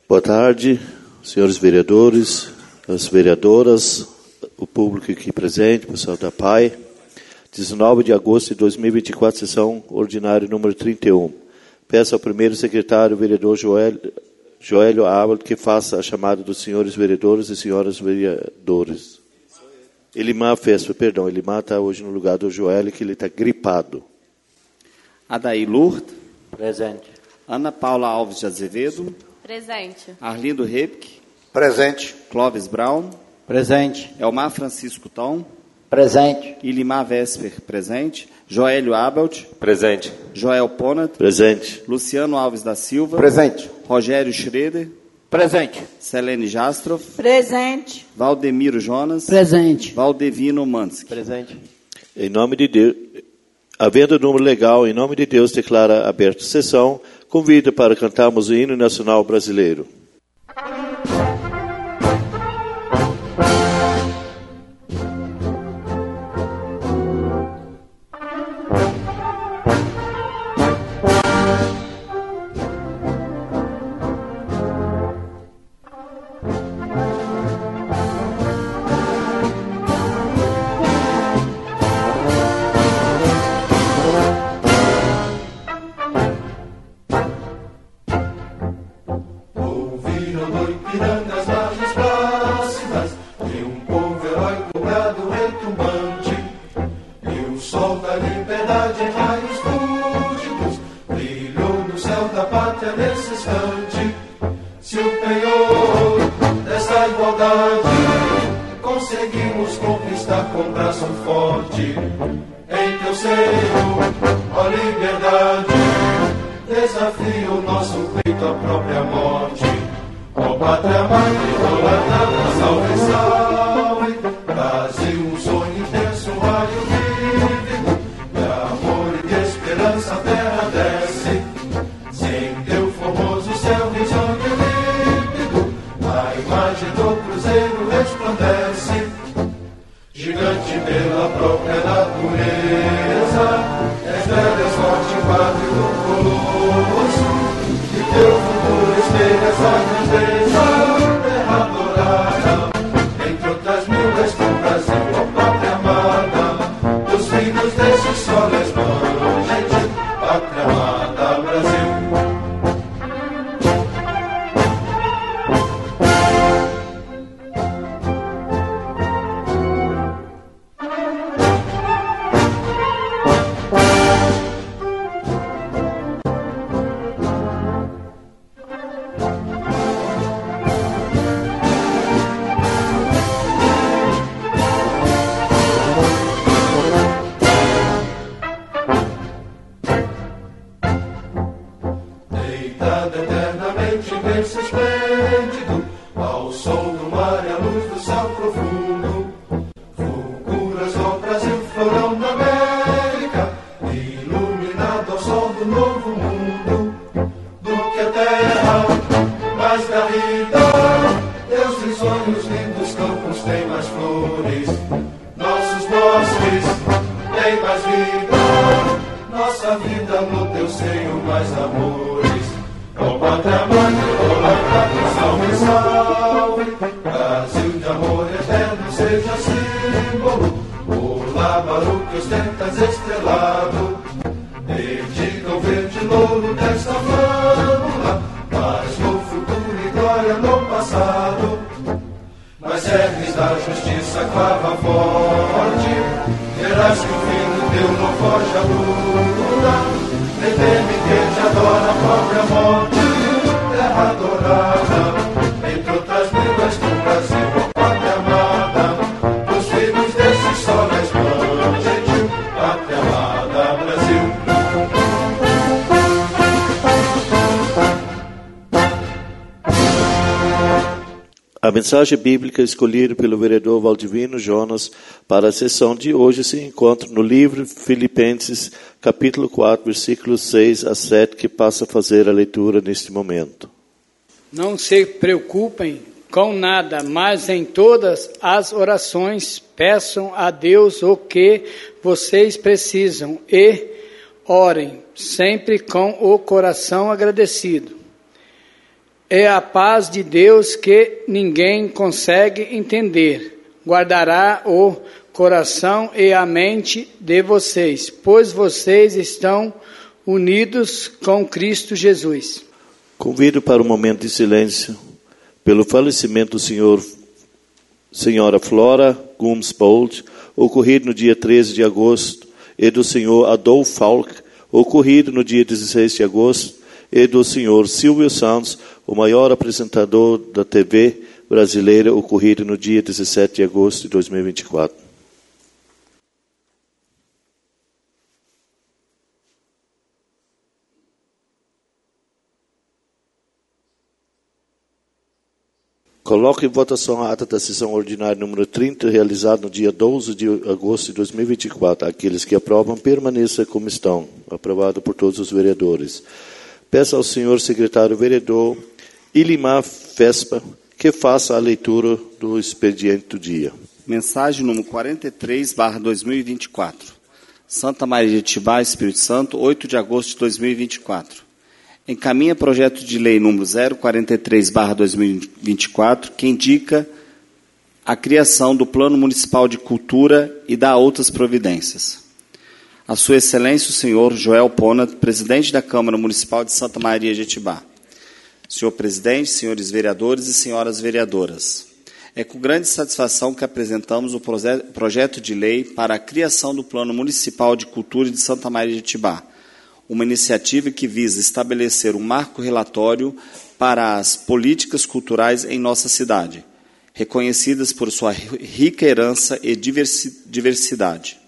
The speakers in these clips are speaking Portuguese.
Boa tarde, senhores vereadores, as vereadoras, o público aqui presente, o pessoal da PAI. 19 de agosto de 2024, sessão ordinária número 31. Peço ao primeiro secretário, o vereador Joélio Ábado, que faça a chamada dos senhores vereadores e senhoras vereadores. Elimar está hoje no lugar do Joélio, que ele está gripado. Adaí Lourdes. Presente. Ana Paula Alves de Azevedo. Presente. Arlindo Repic. Presente. Clóvis Brown. Presente. Elmar Francisco Tom. Presente. Ilimar Vesper, presente. Joélio Abelt. Presente. Joel Ponat. Presente. Luciano Alves da Silva. Presente. Rogério Schroeder. Presente. Selene Jastroff. Presente. Valdemiro Jonas. Presente. Valdevino Mansky. Presente. Em nome de Deus, havendo o número legal, em nome de Deus, declara aberta a sessão. Convido para cantarmos o hino nacional brasileiro. A mensagem bíblica escolhida pelo vereador Valdevino Jonas para a sessão de hoje se encontra no livro Filipenses, capítulo 4, versículos 6 a 7, que passa a fazer a leitura neste momento. Não se preocupem com nada, mas em todas as orações peçam a Deus o que vocês precisam e orem sempre com o coração agradecido. É a paz de Deus que ninguém consegue entender. Guardará o coração e a mente de vocês, pois vocês estão unidos com Cristo Jesus. Convido para um momento de silêncio pelo falecimento do senhora Flora Gomes Bolt, ocorrido no dia 13 de agosto, e do senhor Adolfo Falk, ocorrido no dia 16 de agosto, e do senhor Silvio Santos, o maior apresentador da TV brasileira, ocorrido no dia 17 de agosto de 2024. Coloque em votação a ata da sessão ordinária número 30, realizada no dia 12 de agosto de 2024. Aqueles que aprovam, permaneçam como estão. Aprovado por todos os vereadores. Peço ao senhor secretário vereador Ilimar Vespa que faça a leitura do expediente do dia. Mensagem número 43/2024. Santa Maria de Itibá, Espírito Santo, 8 de agosto de 2024. Encaminha projeto de lei número 043/2024, que indica a criação do Plano Municipal de Cultura e dá outras providências. A Sua Excelência, o senhor Joel Pona, presidente da Câmara Municipal de Santa Maria de Itibá. Senhor presidente, senhores vereadores e senhoras vereadoras, é com grande satisfação que apresentamos o projeto de lei para a criação do Plano Municipal de Cultura de Santa Maria de Itibá, uma iniciativa que visa estabelecer um marco relatório para as políticas culturais em nossa cidade, reconhecidas por sua rica herança e diversidade.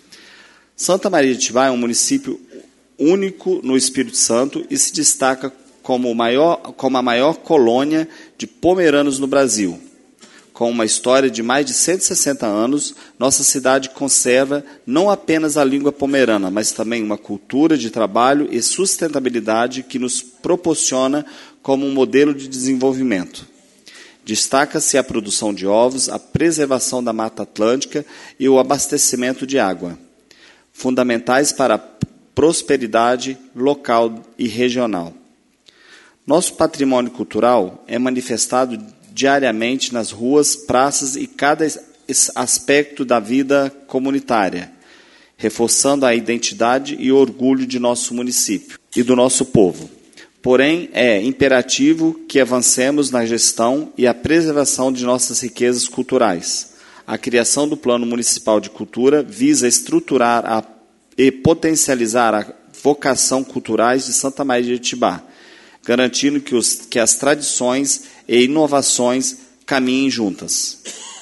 Santa Maria de Itibá é um município único no Espírito Santo e se destaca como a maior colônia de pomeranos no Brasil. Com uma história de mais de 160 anos, nossa cidade conserva não apenas a língua pomerana, mas também uma cultura de trabalho e sustentabilidade que nos proporciona como um modelo de desenvolvimento. Destaca-se a produção de ovos, a preservação da Mata Atlântica e o abastecimento de água, fundamentais para a prosperidade local e regional. Nosso patrimônio cultural é manifestado diariamente nas ruas, praças e cada aspecto da vida comunitária, reforçando a identidade e o orgulho de nosso município e do nosso povo. Porém, é imperativo que avancemos na gestão e a preservação de nossas riquezas culturais. A criação do Plano Municipal de Cultura visa estruturar e potencializar a vocação culturais de Santa Maria de Itibá, garantindo que as tradições e inovações caminhem juntas.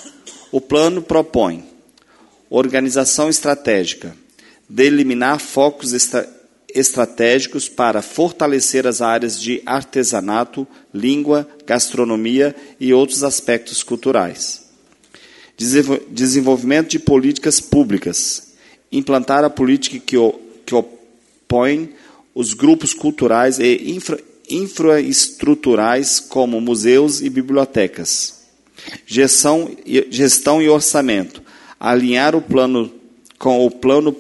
O plano propõe organização estratégica, deliminar focos estratégicos para fortalecer as áreas de artesanato, língua, gastronomia e outros aspectos culturais. Desenvolvimento de políticas públicas, implantar a política que opõe os grupos culturais e infraestruturais como museus e bibliotecas. Gestão e orçamento. Alinhar o plano com o plano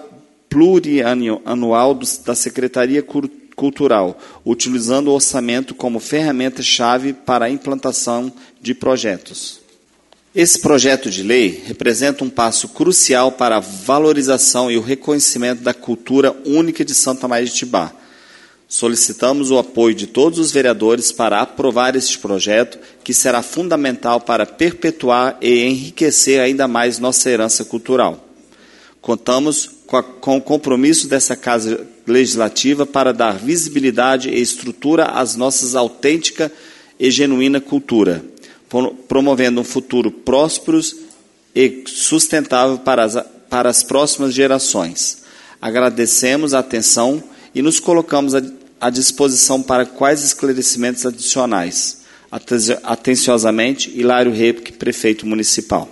plurianual da Secretaria Cultural, utilizando o orçamento como ferramenta-chave para a implantação de projetos. Esse projeto de lei representa um passo crucial para a valorização e o reconhecimento da cultura única de Santa Maria de Itibá. Solicitamos o apoio de todos os vereadores para aprovar este projeto, que será fundamental para perpetuar e enriquecer ainda mais nossa herança cultural. Contamos com o compromisso dessa Casa Legislativa para dar visibilidade e estrutura às nossas autêntica e genuína cultura, promovendo um futuro próspero e sustentável para as próximas gerações. Agradecemos a atenção e nos colocamos à disposição para quais esclarecimentos adicionais. Atenciosamente, Hilário Repique, Prefeito Municipal.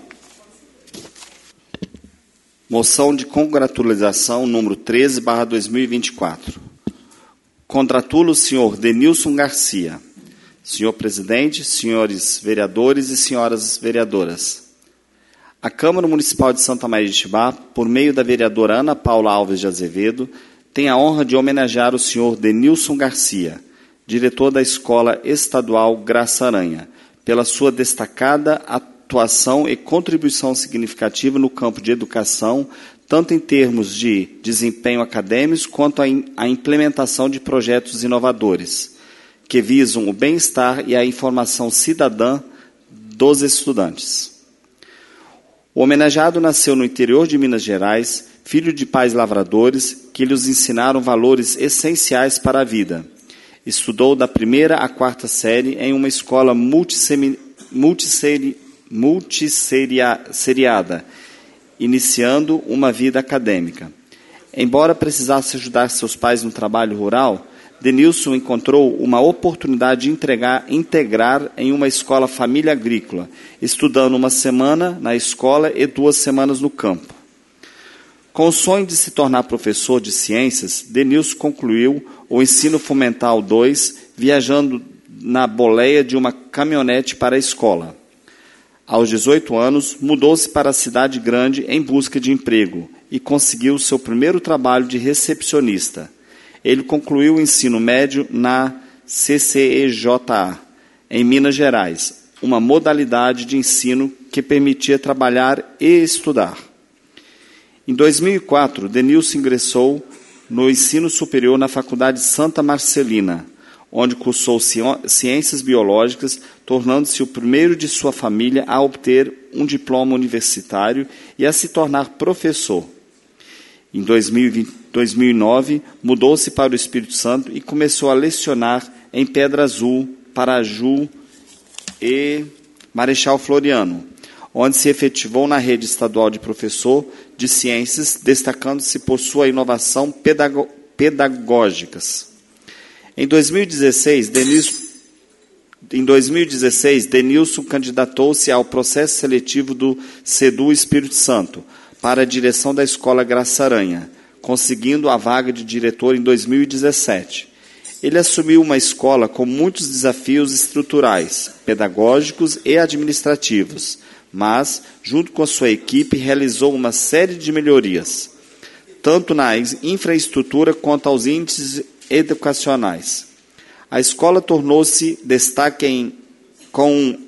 Moção de congratulação número 13/2024. Congratulo o senhor Denilson Garcia. Senhor presidente, senhores vereadores e senhoras vereadoras. A Câmara Municipal de Santa Maria de Itibá, por meio da vereadora Ana Paula Alves de Azevedo, tem a honra de homenagear o senhor Denilson Garcia, diretor da Escola Estadual Graça Aranha, pela sua destacada atuação e contribuição significativa no campo de educação, tanto em termos de desempenho acadêmico quanto a implementação de projetos inovadores, que visam o bem-estar e a informação cidadã dos estudantes. O homenageado nasceu no interior de Minas Gerais, filho de pais lavradores que lhes ensinaram valores essenciais para a vida. Estudou da 1ª à 4ª série em uma escola multisseriada, iniciando uma vida acadêmica. Embora precisasse ajudar seus pais no trabalho rural, Denilson encontrou uma oportunidade de integrar em uma escola família agrícola, estudando 1 semana na escola e 2 semanas no campo. Com o sonho de se tornar professor de ciências, Denilson concluiu o ensino fundamental 2, viajando na boleia de uma caminhonete para a escola. Aos 18 anos, mudou-se para a cidade grande em busca de emprego e conseguiu seu primeiro trabalho de recepcionista. Ele concluiu o ensino médio na CCEJA, em Minas Gerais, uma modalidade de ensino que permitia trabalhar e estudar. Em 2004, Denilson ingressou no ensino superior na Faculdade Santa Marcelina, onde cursou Ciências Biológicas, tornando-se o primeiro de sua família a obter um diploma universitário e a se tornar professor. Em 2009, mudou-se para o Espírito Santo e começou a lecionar em Pedra Azul, Paraju e Marechal Floriano, onde se efetivou na rede estadual de professor de ciências, destacando-se por sua inovação pedagógicas. Em 2016, Denilson candidatou-se ao processo seletivo do CEDU Espírito Santo para a direção da Escola Graça Aranha, conseguindo a vaga de diretor em 2017. Ele assumiu uma escola com muitos desafios estruturais, pedagógicos e administrativos, mas, junto com a sua equipe, realizou uma série de melhorias, tanto na infraestrutura quanto aos índices educacionais. A escola tornou-se destaque com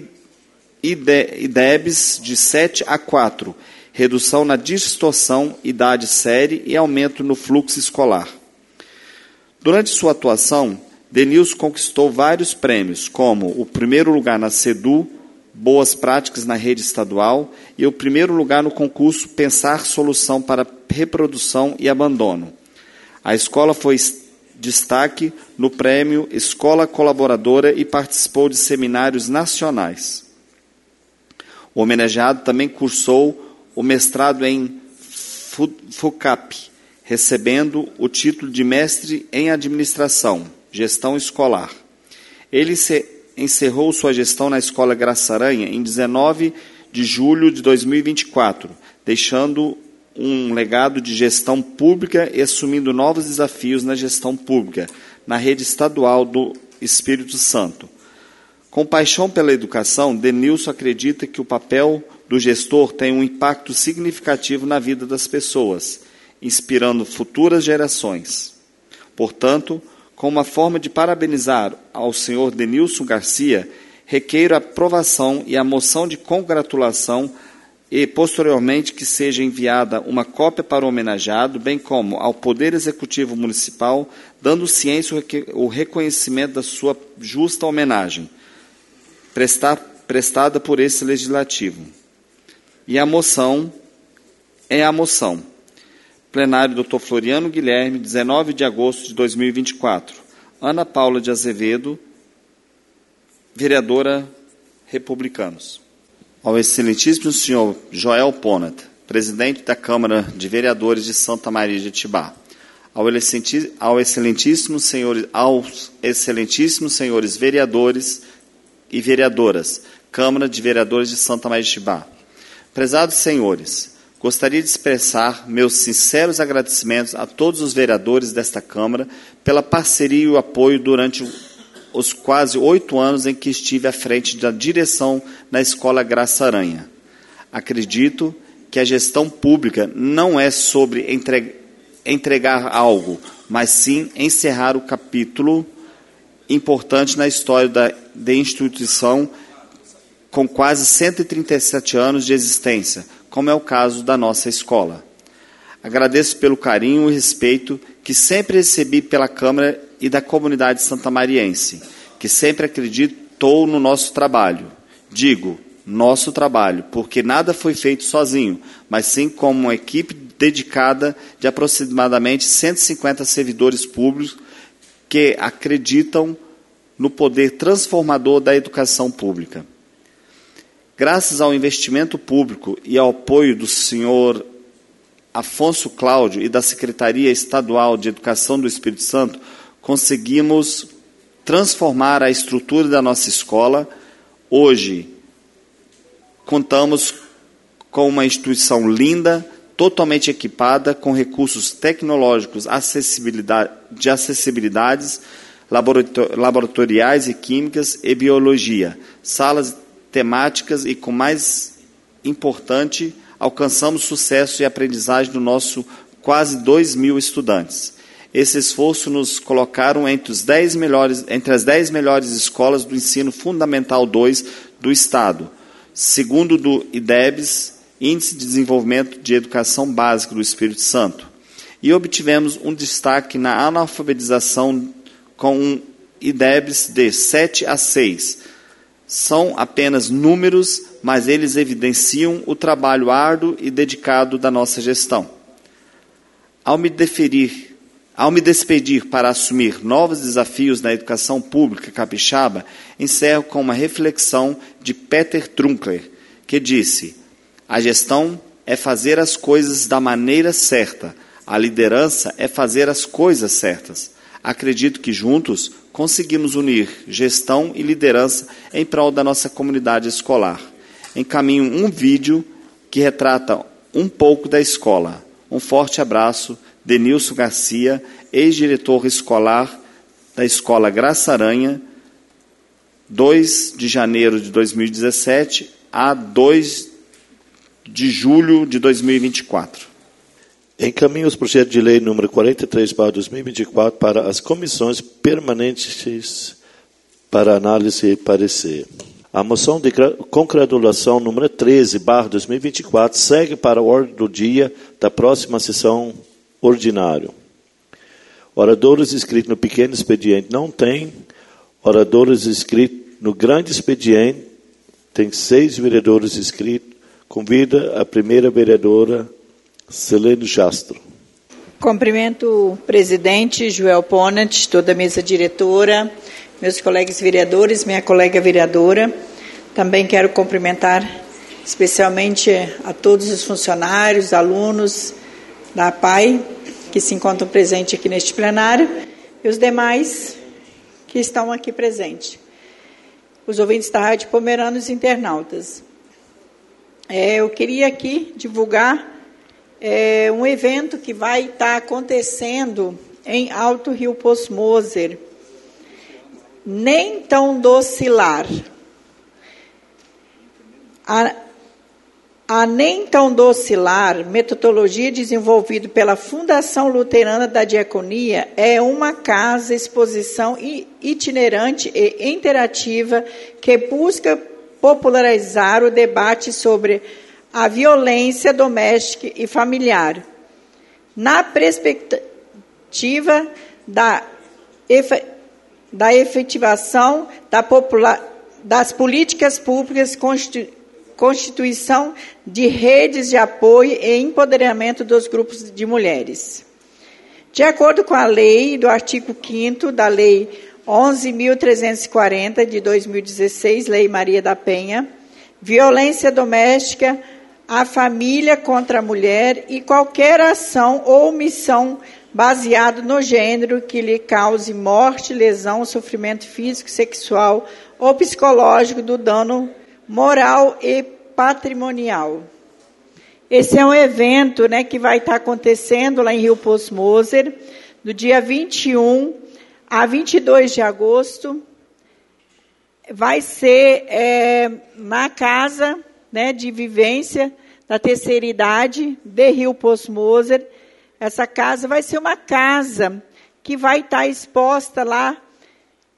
IDEBs de 7 a 4, redução na distorção, idade série e aumento no fluxo escolar. Durante sua atuação, Denilson conquistou vários prêmios, como o 1º lugar na CEDU, Boas Práticas na Rede Estadual, e o 1º lugar no concurso Pensar Solução para Reprodução e Abandono. A escola foi destaque no prêmio Escola Colaboradora e participou de seminários nacionais. O homenageado também cursou o mestrado em FUCAP, recebendo o título de mestre em administração, gestão escolar. Ele encerrou sua gestão na Escola Graça Aranha em 19 de julho de 2024, deixando um legado de gestão pública e assumindo novos desafios na gestão pública, na rede estadual do Espírito Santo. Com paixão pela educação, Denilson acredita que o papel do gestor tem um impacto significativo na vida das pessoas, inspirando futuras gerações. Portanto, como uma forma de parabenizar ao senhor Denilson Garcia, requeiro a aprovação e a moção de congratulação e, posteriormente, que seja enviada uma cópia para o homenageado, bem como ao Poder Executivo Municipal, dando ciência o reconhecimento da sua justa homenagem, prestada por esse Legislativo. E a moção é a moção. Plenário Dr. Floriano Guilherme, 19 de agosto de 2024. Ana Paula de Azevedo, vereadora Republicanos. Ao excelentíssimo senhor Joel Ponat, presidente da Câmara de Vereadores de Santa Maria de Itibá. Aos excelentíssimos senhores vereadores e vereadoras, Câmara de Vereadores de Santa Maria de Itibá. Prezados senhores, gostaria de expressar meus sinceros agradecimentos a todos os vereadores desta Câmara pela parceria e o apoio durante os quase 8 anos em que estive à frente da direção na Escola Graça Aranha. Acredito que a gestão pública não é sobre entregar algo, mas sim encerrar o capítulo importante na história da instituição, com quase 137 anos de existência, como é o caso da nossa escola. Agradeço pelo carinho e respeito que sempre recebi pela Câmara e da comunidade santamariense, que sempre acreditou no nosso trabalho. Digo, nosso trabalho, porque nada foi feito sozinho, mas sim como uma equipe dedicada de aproximadamente 150 servidores públicos que acreditam no poder transformador da educação pública. Graças ao investimento público e ao apoio do senhor Afonso Cláudio e da Secretaria Estadual de Educação do Espírito Santo, conseguimos transformar a estrutura da nossa escola. Hoje, contamos com uma instituição linda, totalmente equipada, com recursos tecnológicos de acessibilidades, laboratoriais e químicas e biologia, salas temáticas e, com mais importante, alcançamos sucesso e aprendizagem do nosso quase 2.000 estudantes. Esse esforço nos colocaram entre as 10 melhores escolas do ensino fundamental 2 do Estado, segundo do IDEBS, Índice de Desenvolvimento de Educação Básica do Espírito Santo. E obtivemos um destaque na analfabetização com um IDEBS de 7 a 6. São apenas números, mas eles evidenciam o trabalho árduo e dedicado da nossa gestão. Ao me despedir para assumir novos desafios na educação pública capixaba, encerro com uma reflexão de Peter Trunkler, que disse: a gestão é fazer as coisas da maneira certa, a liderança é fazer as coisas certas. Acredito que juntos conseguimos unir gestão e liderança em prol da nossa comunidade escolar. Encaminho um vídeo que retrata um pouco da escola. Um forte abraço, Denilson Garcia, ex-diretor escolar da Escola Graça Aranha, 2 de janeiro de 2017 a 2 de julho de 2024. Encaminho os projetos de lei número 43/2024 para as comissões permanentes para análise e parecer. A moção de congratulação número 13/2024 segue para a ordem do dia da próxima sessão ordinária. Oradores inscritos no pequeno expediente não tem. Oradores inscritos no grande expediente tem 6 vereadores inscritos. Convida a primeira vereadora Celene Jastro. Cumprimento o presidente Joel Ponant, toda a mesa diretora, meus colegas vereadores, minha colega vereadora. Também quero cumprimentar especialmente a todos os funcionários, alunos da APAI, que se encontram presentes aqui neste plenário, e os demais que estão aqui presentes. Os ouvintes da Rádio Pomerana e os internautas. Eu queria aqui divulgar um evento que vai estar acontecendo em Alto Rio Poço Moser. Nem tão docilar. A Nem tão docilar, metodologia desenvolvida pela Fundação Luterana da Diaconia, é uma casa exposição itinerante e interativa que busca popularizar o debate sobre a violência doméstica e familiar, na perspectiva da efetivação das políticas públicas, constituição de redes de apoio e empoderamento dos grupos de mulheres. De acordo com a lei do artigo 5º da Lei 11.340, de 2016, Lei Maria da Penha, violência doméstica, a família contra a mulher e qualquer ação ou omissão baseado no gênero que lhe cause morte, lesão, sofrimento físico, sexual ou psicológico do dano moral e patrimonial. Esse é um evento, que vai estar acontecendo lá em Rio Poço Moser, do dia 21 a 22 de agosto. Vai ser na casa de vivência da terceira idade de Rio Poço Moser. Essa casa vai ser uma casa que vai estar exposta lá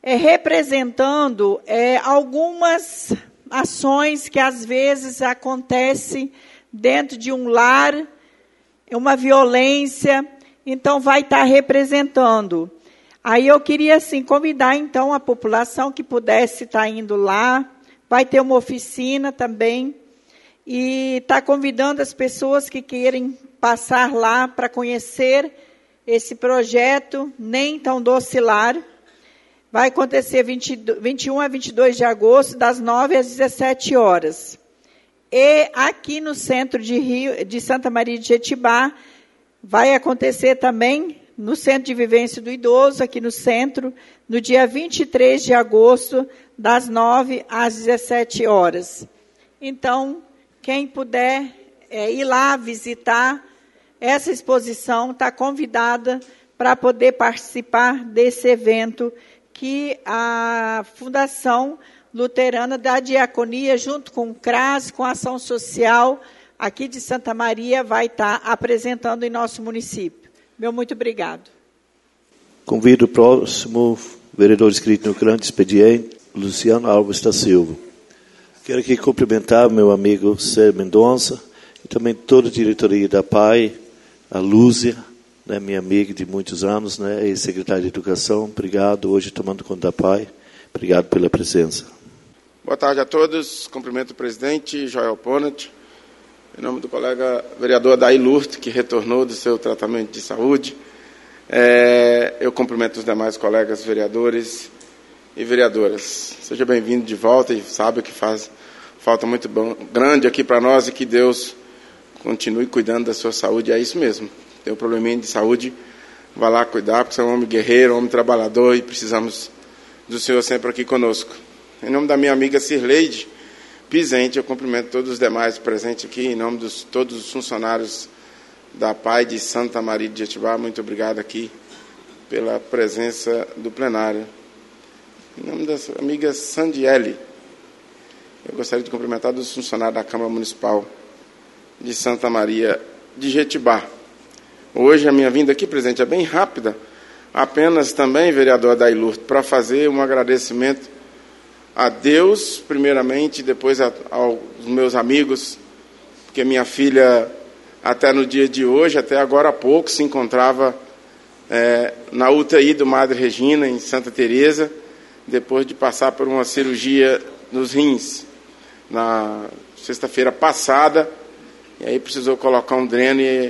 representando algumas ações que às vezes acontecem dentro de um lar, uma violência, então vai estar representando. Aí eu queria assim, convidar então a população que pudesse estar indo lá, vai ter uma oficina também, e está convidando as pessoas que querem passar lá para conhecer esse projeto, Nem Tão Doce Lar. Vai acontecer 21 a 22 de agosto, das 9 às 17 horas. E aqui no centro de Santa Maria de Jetibá, vai acontecer também no Centro de Vivência do Idoso, aqui no centro, no dia 23 de agosto, das 9 às 17 horas. Então, quem puder ir lá visitar essa exposição, está convidada para poder participar desse evento que a Fundação Luterana da Diaconia, junto com o CRAS, com a Ação Social, aqui de Santa Maria, vai estar apresentando em nosso município. Meu muito obrigado. Convido o próximo vereador inscrito no grande expediente, Luciano Alves da Silva. Quero aqui cumprimentar meu amigo Sérgio Mendonça e também toda a diretoria da PAI, a Lúcia, né, minha amiga de muitos anos, né, ex-secretária de Educação. Obrigado, hoje tomando conta da PAI. Obrigado pela presença. Boa tarde a todos. Cumprimento o presidente Joel Ponat, em nome do colega vereador Adair Lurt, que retornou do seu tratamento de saúde. Eu cumprimento os demais colegas vereadores e vereadoras. Seja bem-vindo de volta e sabe que faz falta muito grande aqui para nós e que Deus continue cuidando da sua saúde. É isso mesmo. Tem um probleminha de saúde, vá lá cuidar, porque você é um homem guerreiro, um homem trabalhador e precisamos do Senhor sempre aqui conosco. Em nome da minha amiga Cirleide Pizente, eu cumprimento todos os demais presentes aqui, em nome de todos os funcionários da PAI de Santa Maria de Jetibá. Muito obrigado aqui pela presença do plenário. Em nome da amiga Sandiele, eu gostaria de cumprimentar dos funcionários da Câmara Municipal de Santa Maria de Jetibá. Hoje a minha vinda aqui, presidente, é bem rápida, apenas também, vereador Adair, para fazer um agradecimento a Deus, primeiramente, depois aos meus amigos, porque minha filha, até no dia de hoje, até agora há pouco, se encontrava na UTI do Madre Regina, em Santa Teresa, depois de passar por uma cirurgia nos rins, na sexta-feira passada, e aí precisou colocar um dreno e,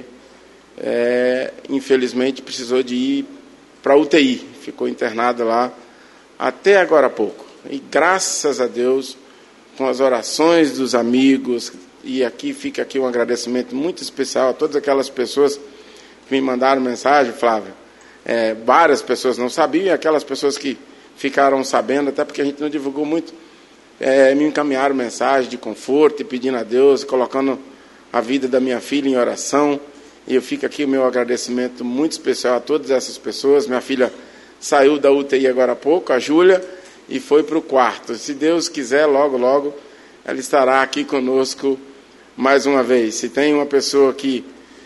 infelizmente, precisou de ir para a UTI. Ficou internada lá até agora há pouco. E graças a Deus, com as orações dos amigos, e aqui fica aqui um agradecimento muito especial a todas aquelas pessoas que me mandaram mensagem, Flávia. Várias pessoas não sabiam, e aquelas pessoas que ficaram sabendo, até porque a gente não divulgou muito, me encaminharam mensagem de conforto e pedindo a Deus, colocando a vida da minha filha em oração. E eu fico aqui o meu agradecimento muito especial a todas essas pessoas. Minha filha saiu da UTI agora há pouco, a Júlia, e foi para o quarto. Se Deus quiser, logo, logo, ela estará aqui conosco mais uma vez. Se tem uma pessoa que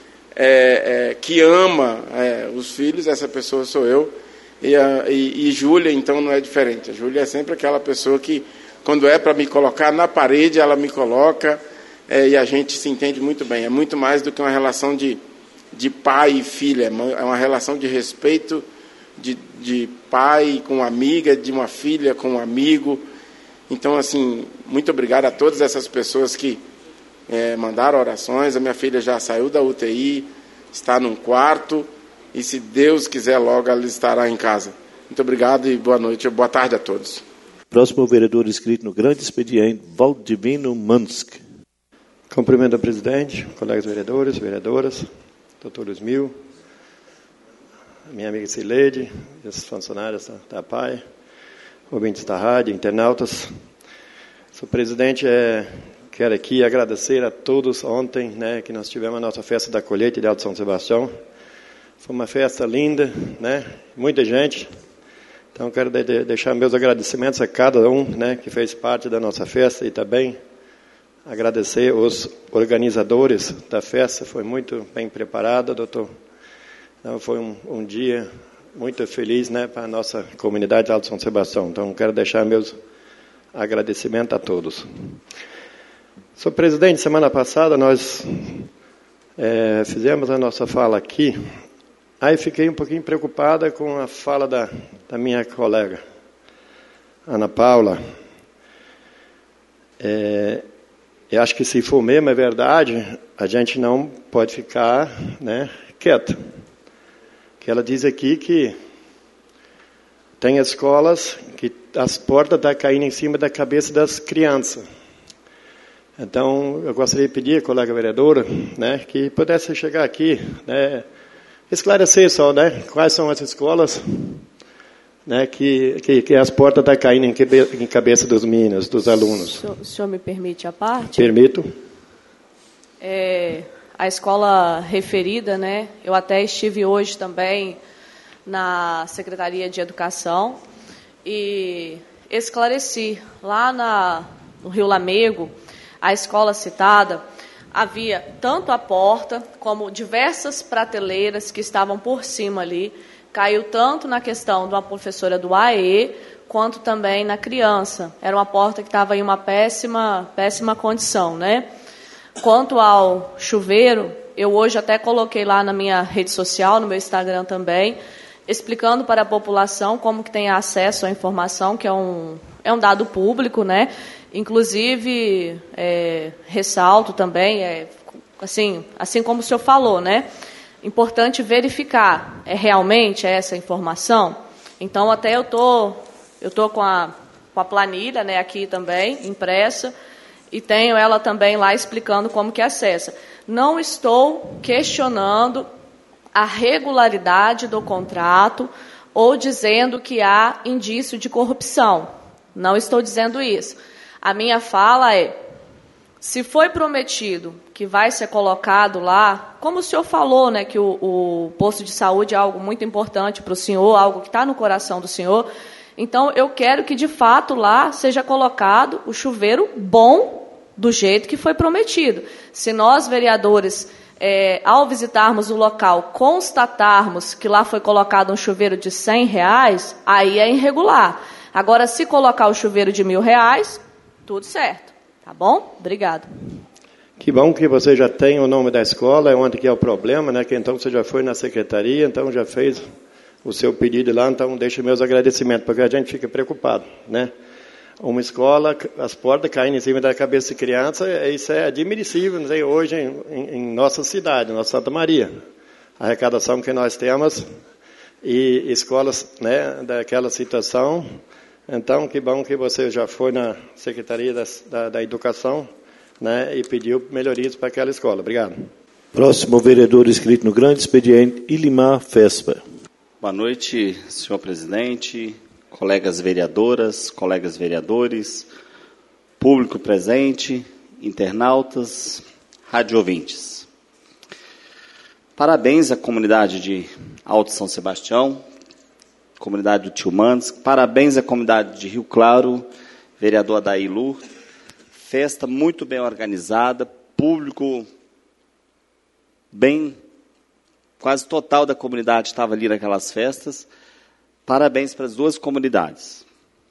ama os filhos, essa pessoa sou eu. E Júlia, então, não é diferente. A Júlia é sempre aquela pessoa que, quando é para me colocar na parede, ela me coloca, e a gente se entende muito bem. É muito mais do que uma relação de pai e filha, é uma relação de respeito de pai com amiga, de uma filha com um amigo. Então, assim, muito obrigado a todas essas pessoas que mandaram orações. A minha filha já saiu da UTI, está num quarto, e se Deus quiser, logo ela estará em casa. Muito obrigado e boa noite, boa tarde a todos. Próximo vereador inscrito no grande expediente, Valdivino Mansk. Cumprimento ao presidente, colegas vereadores, vereadoras, doutor Luizmil, minha amiga Cileide, os funcionários da PAI, ouvintes da rádio, internautas. Sou presidente, quero aqui agradecer a todos ontem, que nós tivemos a nossa festa da colheita de Alto São Sebastião. Foi uma festa linda, muita gente. Então, quero deixar meus agradecimentos a cada um, que fez parte da nossa festa, e também agradecer os organizadores da festa. Foi muito bem preparada, doutor. Então, foi um dia muito feliz, né, para a nossa comunidade de Alto São Sebastião. Então, quero deixar meus agradecimentos a todos. Senhor presidente, semana passada nós fizemos a nossa fala aqui. Aí fiquei um pouquinho preocupada com a fala da minha colega, Ana Paula. Eu acho que se for mesmo, é verdade, a gente não pode ficar, né, quieto. Que ela diz aqui que tem escolas que as portas estão caindo em cima da cabeça das crianças. Então, eu gostaria de pedir, colega vereadora, né, que pudesse chegar aqui, né, esclarecer só, né, quais são as escolas, né, que as portas estão caindo em cabeça dos meninos, dos alunos. O senhor me permite a parte? Permito. A escola referida, né, eu até estive hoje também na Secretaria de Educação e esclareci, lá no Rio Lamego, a escola citada, havia tanto a porta como diversas prateleiras que estavam por cima ali, caiu tanto na questão de uma professora do AE, quanto também na criança. Era uma porta que estava em uma péssima condição, né? Quanto ao chuveiro, eu hoje até coloquei lá na minha rede social, no meu Instagram também, explicando para a população como que tem acesso à informação, que é um dado público, né? Inclusive, ressalto também, assim como o senhor falou, né? Importante verificar, realmente essa informação? Então, até eu tô com a planilha, né, aqui também, impressa, e tenho ela também lá explicando como que acessa. Não estou questionando a regularidade do contrato ou dizendo que há indício de corrupção. Não estou dizendo isso. A minha fala é, se foi prometido que vai ser colocado lá, como o senhor falou, né, que o posto de saúde é algo muito importante para o senhor, algo que está no coração do senhor, então eu quero que, de fato, lá seja colocado o chuveiro bom, do jeito que foi prometido. Se nós, vereadores, ao visitarmos o local, constatarmos que lá foi colocado um chuveiro de R$100, aí é irregular. Agora, se colocar o chuveiro de R$1.000, tudo certo. Tá bom? Obrigado. Que bom que você já tem o nome da escola, onde que é o problema, né? Que então você já foi na secretaria, então já fez o seu pedido lá, então deixe meus agradecimentos, porque a gente fica preocupado, né? Uma escola, as portas caindo em cima da cabeça de criança, isso é admissível, né? Hoje em nossa cidade, nossa Santa Maria. A arrecadação que nós temos e escolas, né, daquela situação. Então, que bom que você já foi na Secretaria da Educação, né, e pediu melhorias para aquela escola. Obrigado. Próximo vereador inscrito no grande expediente, Ilimar Fespa. Boa noite, senhor presidente, colegas vereadoras, colegas vereadores, público presente, internautas, rádio ouvintes. Parabéns à comunidade de Alto São Sebastião, comunidade do Tio Mandes, parabéns à comunidade de Rio Claro, vereador Adair, festa muito bem organizada, público bem, quase total da comunidade estava ali naquelas festas. Parabéns para as duas comunidades.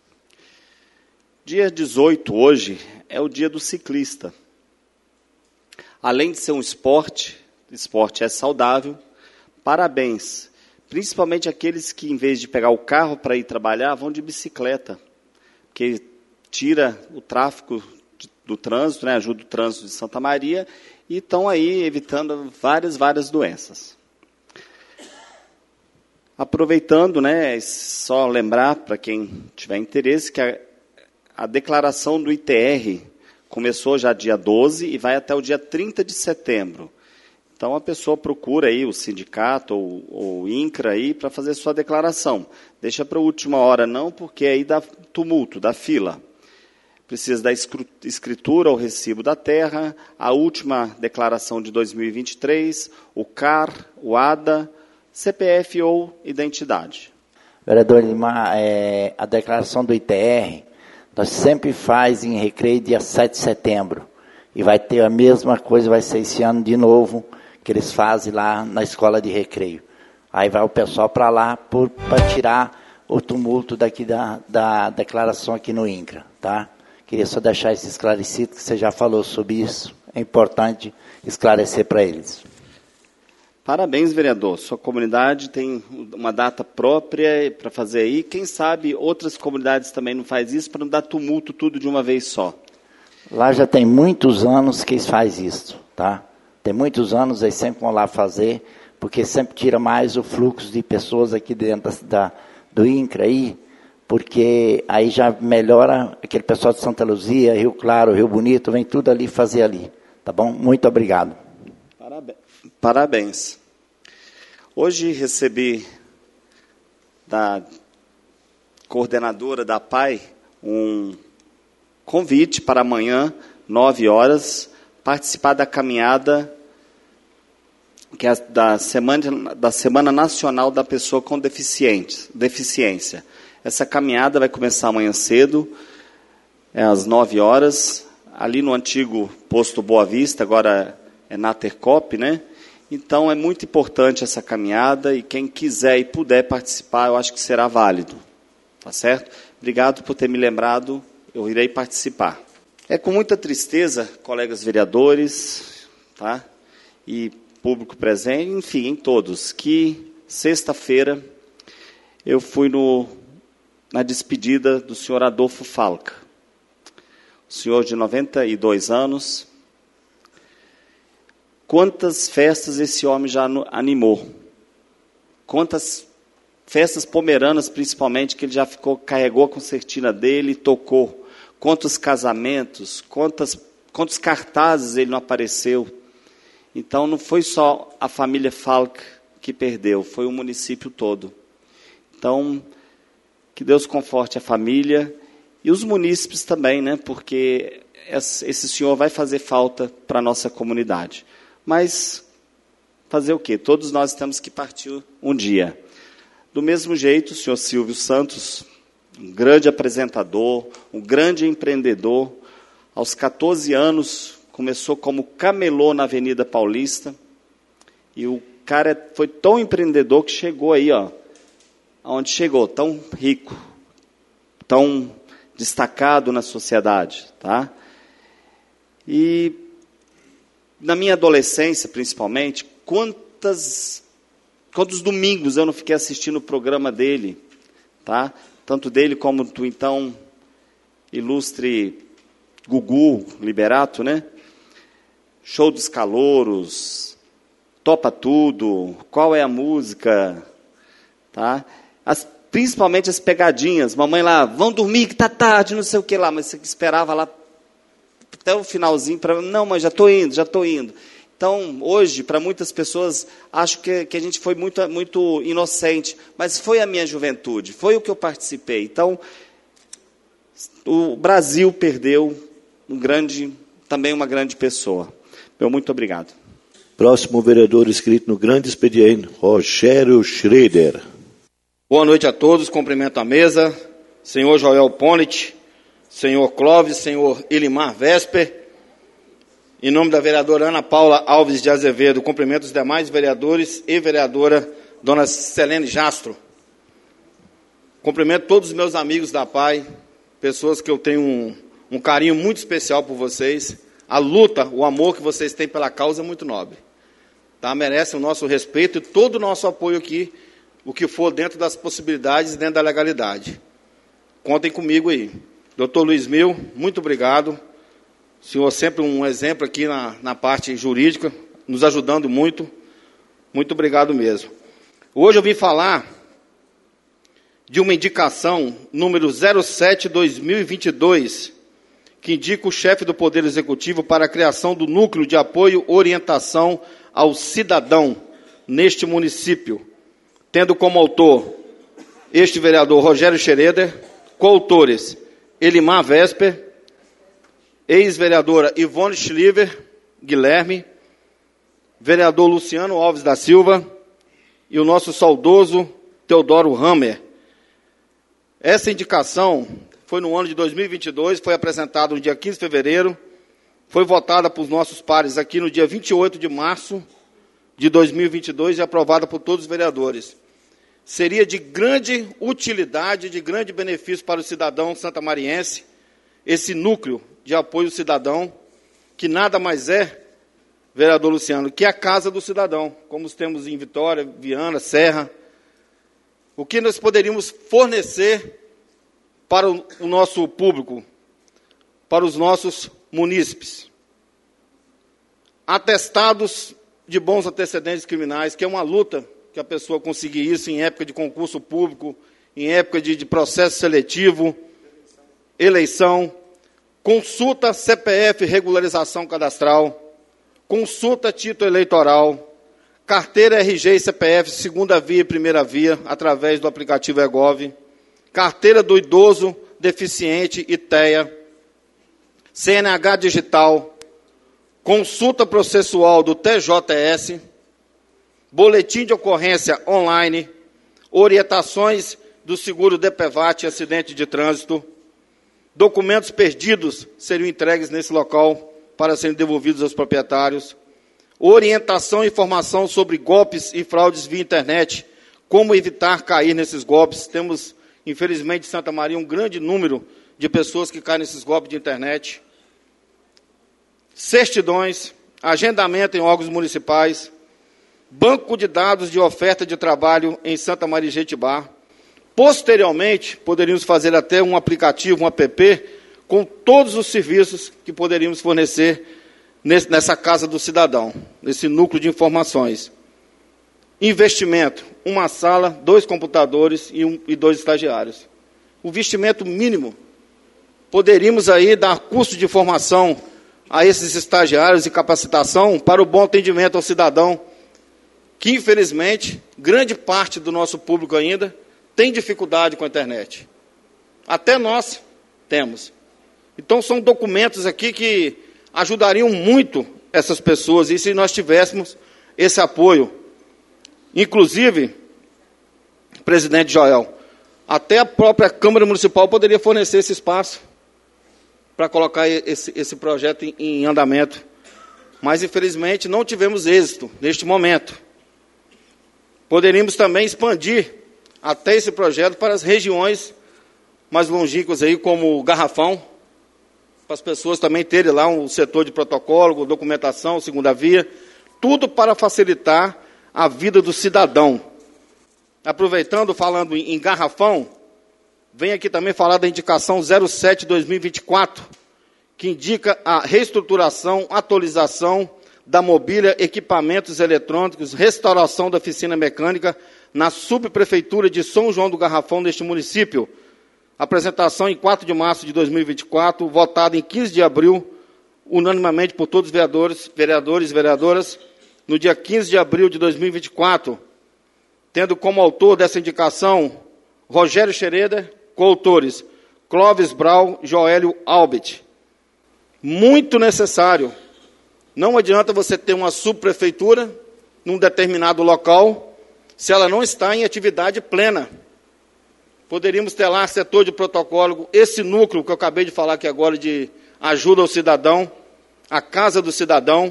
Dia 18, hoje, é o dia do ciclista. Além de ser um esporte é saudável, parabéns. Principalmente aqueles que, em vez de pegar o carro para ir trabalhar, vão de bicicleta, porque tira o tráfego do trânsito, né, ajuda o trânsito de Santa Maria, e estão aí evitando várias doenças. Aproveitando, né, só lembrar para quem tiver interesse que a declaração do ITR começou já dia 12 e vai até o dia 30 de setembro. Então, a pessoa procura aí o sindicato ou o INCRA aí para fazer sua declaração. Deixa para a última hora não, porque aí dá tumulto, dá fila. Precisa da escritura, o recibo da terra, a última declaração de 2023, o CAR, o ADA, CPF ou identidade. Vereador Ilimar, a declaração do ITR, nós sempre faz em Recreio dia 7 de setembro. E vai ter a mesma coisa, vai ser esse ano de novo, que eles fazem lá na escola de Recreio. Aí vai o pessoal para lá para tirar o tumulto daqui da declaração aqui no INCRA, tá? Queria só deixar isso esclarecido, que você já falou sobre isso. É importante esclarecer para eles. Parabéns, vereador. Sua comunidade tem uma data própria para fazer aí. Quem sabe outras comunidades também não faz isso, para não dar tumulto tudo de uma vez só. Lá já tem muitos anos que eles fazem isso, tá? Tem muitos anos, eles sempre vão lá fazer, porque sempre tira mais o fluxo de pessoas aqui dentro do INCRA aí, porque aí já melhora aquele pessoal de Santa Luzia, Rio Claro, Rio Bonito, vem tudo ali fazer ali, tá bom? Muito obrigado. Parabéns. Hoje recebi da coordenadora da PAI um convite para amanhã, 9 horas, participar da caminhada que é da Semana Nacional da Pessoa com Deficiência. Essa caminhada vai começar amanhã cedo, às 9 horas, ali no antigo posto Boa Vista, agora é Natercop, né? Então, é muito importante essa caminhada e quem quiser e puder participar, eu acho que será válido. Tá certo? Obrigado por ter me lembrado, eu irei participar. É com muita tristeza, colegas vereadores, tá? E público presente, enfim, em todos, que sexta-feira eu fui na despedida do senhor Adolfo Falca. O senhor de 92 anos. Quantas festas esse homem já animou? Quantas festas pomeranas, principalmente, que ele já carregou a concertina dele e tocou? Quantos casamentos, quantos cartazes ele não apareceu? Então, não foi só a família Falca que perdeu, foi o município todo. Então, que Deus conforte a família e os munícipes também, né? Porque esse senhor vai fazer falta para a nossa comunidade. Mas fazer o quê? Todos nós temos que partir um dia. Do mesmo jeito, o senhor Silvio Santos, um grande apresentador, um grande empreendedor, aos 14 anos começou como camelô na Avenida Paulista, e o cara foi tão empreendedor que chegou aí, ó, aonde chegou, tão rico, tão destacado na sociedade, tá? E na minha adolescência, principalmente, quantos domingos eu não fiquei assistindo o programa dele, tá? Tanto dele como do então ilustre Gugu Liberato, né? Show dos Calouros, Topa Tudo, Qual é a Música, tá? Principalmente as pegadinhas, mamãe lá, vão dormir que tá tarde, não sei o que lá, mas você esperava lá até o finalzinho, não, mas já estou indo. Então, hoje, para muitas pessoas, acho que a gente foi muito inocente, mas foi a minha juventude, foi o que eu participei. Então, o Brasil perdeu também uma grande pessoa. Meu muito obrigado. Próximo vereador inscrito no grande expediente, Rogério Schroeder. Boa noite a todos, cumprimento a mesa, senhor Joel Ponet, senhor Clóvis, senhor Elimar Vesper, em nome da vereadora Ana Paula Alves de Azevedo, cumprimento os demais vereadores e vereadora dona Selene Jastro. Cumprimento todos os meus amigos da PAI, pessoas que eu tenho um carinho muito especial por vocês. A luta, o amor que vocês têm pela causa é muito nobre. Tá? Merece o nosso respeito e todo o nosso apoio aqui, o que for dentro das possibilidades e dentro da legalidade. Contem comigo aí. Doutor Luiz Mil, muito obrigado. O senhor sempre um exemplo aqui na parte jurídica, nos ajudando muito. Muito obrigado mesmo. Hoje eu vim falar de uma indicação, número 07/2022, que indica o chefe do Poder Executivo para a criação do Núcleo de Apoio e Orientação ao Cidadão neste município, tendo como autor este vereador Rogério Schroeder, coautores Elimar Vesper, ex-vereadora Ivone Schliver Guilherme, vereador Luciano Alves da Silva e o nosso saudoso Teodoro Hammer. Essa indicação foi no ano de 2022, foi apresentada no dia 15 de fevereiro, foi votada por nossos pares aqui no dia 28 de março, de 2022 e aprovada por todos os vereadores. Seria de grande utilidade, de grande benefício para o cidadão santamariense, esse núcleo de apoio ao cidadão, que nada mais é, vereador Luciano, que a casa do cidadão, como temos em Vitória, Viana, Serra. O que nós poderíamos fornecer para o nosso público, para os nossos munícipes? Atestados de bons antecedentes criminais, que é uma luta que a pessoa conseguir isso em época de concurso público, em época de processo seletivo, eleição, consulta CPF, regularização cadastral, consulta título eleitoral, carteira RG e CPF, segunda via e primeira via, através do aplicativo eGov, carteira do idoso deficiente e TEA, CNH digital, consulta processual do TJS, boletim de ocorrência online, orientações do seguro DPVAT e acidente de trânsito, documentos perdidos seriam entregues nesse local para serem devolvidos aos proprietários, orientação e informação sobre golpes e fraudes via internet, como evitar cair nesses golpes. Temos, infelizmente, em Santa Maria, um grande número de pessoas que caem nesses golpes de internet. Certidões, agendamento em órgãos municipais, banco de dados de oferta de trabalho em Santa Maria e Jetibá. Posteriormente, poderíamos fazer até um aplicativo, um app, com todos os serviços que poderíamos fornecer nessa casa do cidadão, nesse núcleo de informações. Investimento, uma sala, 2 computadores e 2 estagiários. O investimento mínimo, poderíamos aí dar curso de formação a esses estagiários e capacitação para o bom atendimento ao cidadão, que, infelizmente, grande parte do nosso público ainda tem dificuldade com a internet. Até nós temos. Então, são documentos aqui que ajudariam muito essas pessoas, e se nós tivéssemos esse apoio. Inclusive, presidente Joel, até a própria Câmara Municipal poderia fornecer esse espaço para colocar esse projeto em andamento. Mas, infelizmente, não tivemos êxito neste momento. Poderíamos também expandir até esse projeto para as regiões mais longínquas, aí, como o Garrafão, para as pessoas também terem lá um setor de protocolo, documentação, segunda via, tudo para facilitar a vida do cidadão. Aproveitando, falando em Garrafão, vem aqui também falar da indicação 07-2024, que indica a reestruturação, atualização da mobília, equipamentos eletrônicos, restauração da oficina mecânica na subprefeitura de São João do Garrafão, deste município. Apresentação em 4 de março de 2024, votada em 15 de abril, unanimemente por todos os vereadores e vereadoras, no dia 15 de abril de 2024, tendo como autor dessa indicação Rogério Xereda, coautores Clóvis Brau, Joélio Albert. Muito necessário. Não adianta você ter uma subprefeitura num determinado local se ela não está em atividade plena. Poderíamos ter lá setor de protocolo, esse núcleo que eu acabei de falar aqui agora de ajuda ao cidadão, a casa do cidadão,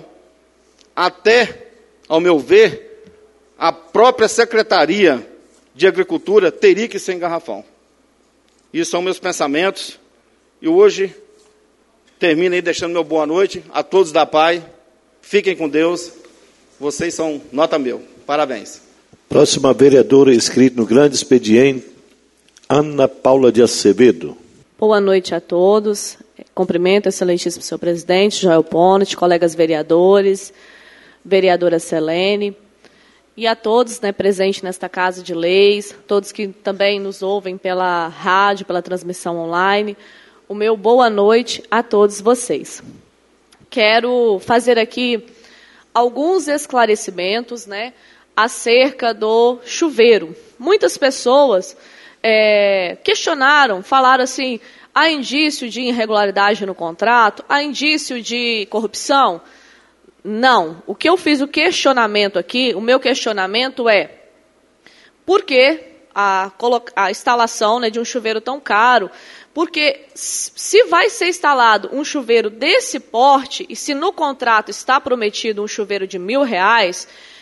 até, ao meu ver, a própria Secretaria de Agricultura teria que ser em Garrafão. Isso são meus pensamentos. E hoje, termino aí deixando meu boa noite a todos da PAI. Fiquem com Deus. Vocês são nota mil. Parabéns. Próxima vereadora inscrita no grande expediente, Ana Paula de Acevedo. Boa noite a todos. Cumprimento, excelentíssimo senhor presidente, Joel Ponte, colegas vereadores, vereadora Selene, e a todos, né, presentes nesta Casa de Leis, todos que também nos ouvem pela rádio, pela transmissão online. O meu boa noite a todos vocês. Quero fazer aqui alguns esclarecimentos, né, acerca do chuveiro. Muitas pessoas questionaram, falaram assim, há indício de irregularidade no contrato? Há indício de corrupção? Não. O que eu fiz o questionamento aqui, o meu questionamento é, por que a instalação, né, de um chuveiro tão caro? Porque se vai ser instalado um chuveiro desse porte, e se no contrato está prometido um chuveiro de R$1.000,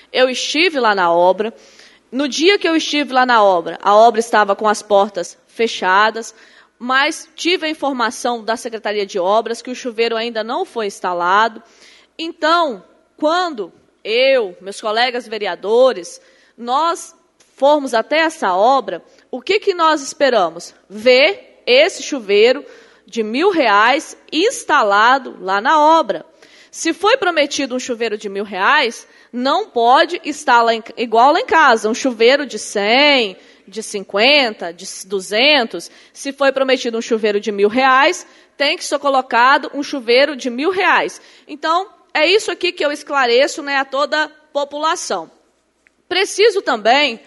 eu estive lá na obra. No dia que eu estive lá na obra, a obra estava com as portas fechadas, mas tive a informação da Secretaria de Obras que o chuveiro ainda não foi instalado. Então, quando eu, meus colegas vereadores, nós formos até essa obra, o que nós esperamos? Ver esse chuveiro de R$1.000 instalado lá na obra. Se foi prometido um chuveiro de R$1.000, não pode estar lá igual lá em casa, um chuveiro de 100, de 50, de 200. Se foi prometido um chuveiro de R$1.000, tem que ser colocado um chuveiro de R$1.000. Então, é isso aqui que eu esclareço, né, a toda a população. Preciso também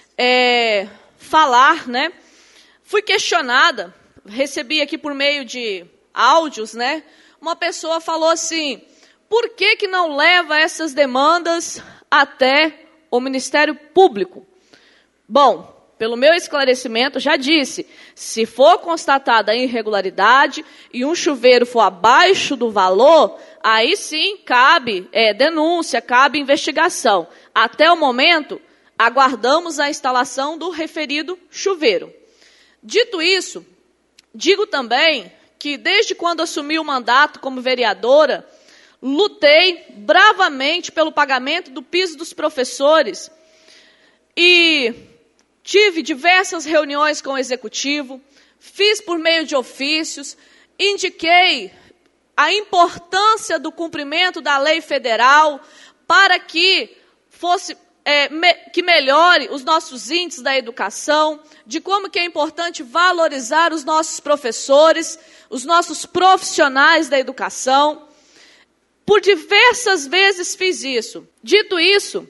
falar, né, fui questionada, recebi aqui por meio de áudios, né, uma pessoa falou assim, por que não leva essas demandas até o Ministério Público? Bom, pelo meu esclarecimento, já disse, se for constatada a irregularidade e um chuveiro for abaixo do valor, aí sim cabe denúncia, cabe investigação. Até o momento, aguardamos a instalação do referido chuveiro. Dito isso, digo também que desde quando assumi o mandato como vereadora, lutei bravamente pelo pagamento do piso dos professores e tive diversas reuniões com o Executivo, fiz por meio de ofícios, indiquei a importância do cumprimento da lei federal para que que melhore os nossos índices da educação, de como que é importante valorizar os nossos professores, os nossos profissionais da educação. Por diversas vezes fiz isso. Dito isso,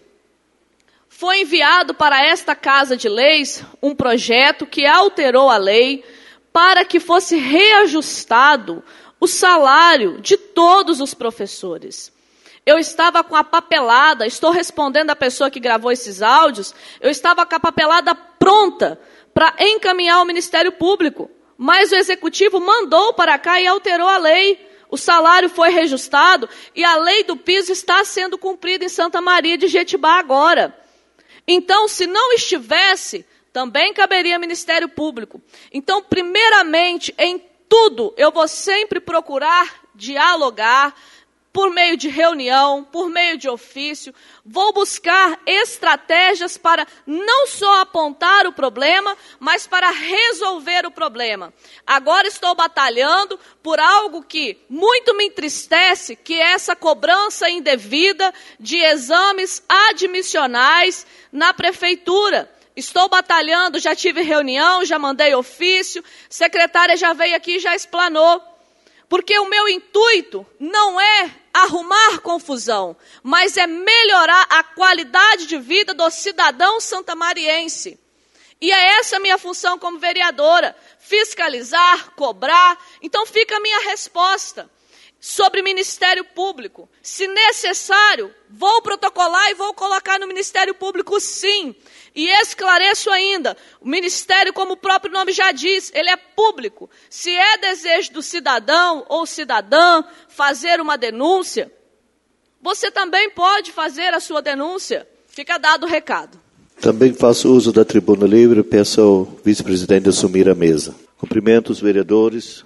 foi enviado para esta Casa de Leis um projeto que alterou a lei para que fosse reajustado o salário de todos os professores. Eu estava com a papelada, estou respondendo a pessoa que gravou esses áudios, eu estava com a papelada pronta para encaminhar ao Ministério Público, mas o Executivo mandou para cá e alterou a lei. O salário foi reajustado e a lei do piso está sendo cumprida em Santa Maria de Jetibá agora. Então, se não estivesse, também caberia Ministério Público. Então, primeiramente, em tudo, eu vou sempre procurar dialogar por meio de reunião, por meio de ofício. Vou buscar estratégias para não só apontar o problema, mas para resolver o problema. Agora estou batalhando por algo que muito me entristece, que é essa cobrança indevida de exames admissionais na prefeitura. Estou batalhando, já tive reunião, já mandei ofício, secretária já veio aqui e já explanou. Porque o meu intuito não é arrumar confusão, mas é melhorar a qualidade de vida do cidadão santamariense. E é essa a minha função como vereadora, fiscalizar, cobrar. Então fica a minha resposta sobre Ministério Público. Se necessário, vou protocolar e vou colocar no Ministério Público sim. E esclareço ainda, o Ministério, como o próprio nome já diz, ele é público. Se é desejo do cidadão ou cidadã fazer uma denúncia, você também pode fazer a sua denúncia. Fica dado o recado. Também faço uso da tribuna livre e peço ao vice-presidente assumir a mesa. Cumprimento os vereadores,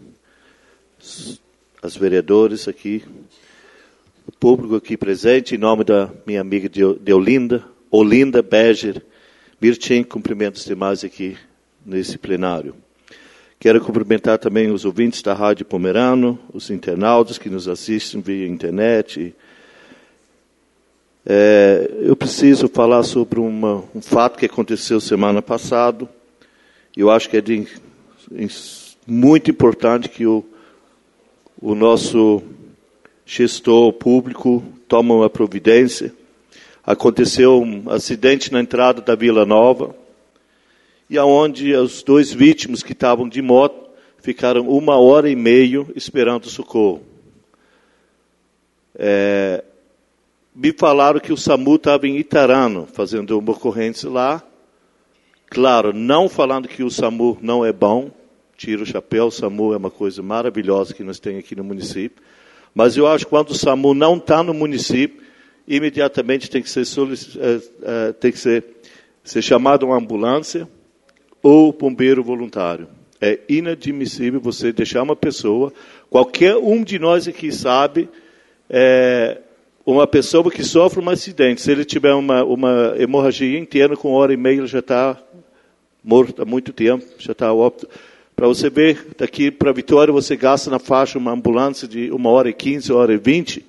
as vereadoras aqui, o público aqui presente, em nome da minha amiga Olinda Berger Mirchin, cumprimento os demais aqui nesse plenário. Quero cumprimentar também os ouvintes da Rádio Pomerano, os internautas que nos assistem via internet. Eu preciso falar sobre um fato que aconteceu semana passada. Eu acho que é muito importante que o nosso gestor público tome uma providência. Aconteceu um acidente na entrada da Vila Nova, e aonde os dois vítimas que estavam de moto ficaram 1h30 esperando socorro. Me falaram que o SAMU estava em Itarano, fazendo uma ocorrência lá. Claro, não falando que o SAMU não é bom, tira o chapéu, o SAMU é uma coisa maravilhosa que nós temos aqui no município. Mas eu acho que quando o SAMU não está no município, imediatamente tem que ser chamada uma ambulância ou bombeiro voluntário. É inadmissível você deixar uma pessoa, qualquer um de nós aqui sabe, uma pessoa que sofre um acidente, se ele tiver uma hemorragia interna com 1h30, ele já está morto há muito tempo, já está óbito. Para você ver, daqui para Vitória, você gasta na faixa uma ambulância de 1h15, 1h20,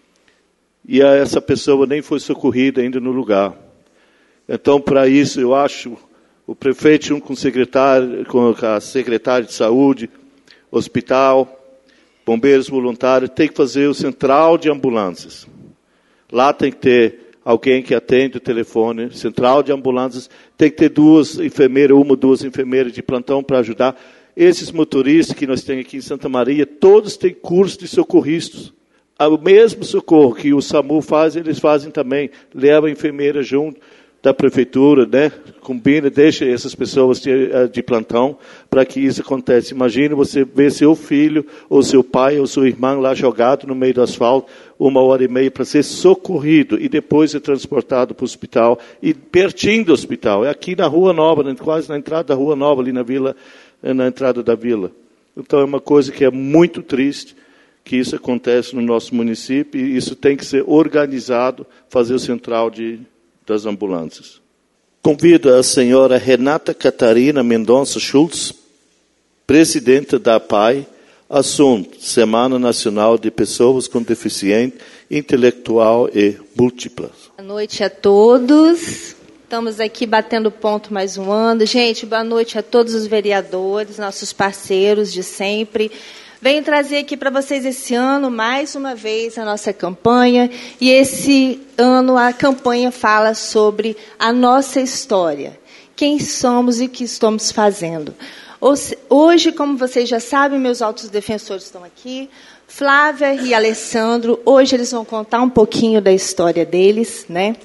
e essa pessoa nem foi socorrida ainda no lugar. Então, para isso, eu acho, o prefeito, junto com a secretária de saúde, hospital, bombeiros voluntários, tem que fazer o central de ambulâncias. Lá tem que ter alguém que atende o telefone, central de ambulâncias, tem que ter 2 enfermeiras, 1 ou 2 enfermeiras de plantão para ajudar. Esses motoristas que nós temos aqui em Santa Maria, todos têm curso de socorristas. O mesmo socorro que o SAMU faz, eles fazem também. Leva a enfermeira junto da prefeitura, né? Combina, deixa essas pessoas de plantão para que isso aconteça. Imagina você ver seu filho, ou seu pai, ou sua irmã lá jogado no meio do asfalto, 1h30 para ser socorrido e depois ser transportado para o hospital, e pertinho do hospital. É aqui na Rua Nova, quase na entrada da Rua Nova, ali na vila, na entrada da vila. Então é uma coisa que é muito triste, que isso acontece no nosso município, e isso tem que ser organizado, fazer o central das ambulâncias. Convido a senhora Renata Catarina Mendonça Schultz, presidenta da APAI, assunto Semana Nacional de Pessoas com Deficiência Intelectual e Múltipla. Boa noite a todos. Estamos aqui batendo ponto mais um ano. Gente, boa noite a todos os vereadores, nossos parceiros de sempre. Venho trazer aqui para vocês esse ano, mais uma vez, a nossa campanha. E esse ano a campanha fala sobre a nossa história. Quem somos e o que estamos fazendo. Hoje, como vocês já sabem, meus altos defensores estão aqui. Flávia e Alessandro, hoje eles vão contar um pouquinho da história deles, né?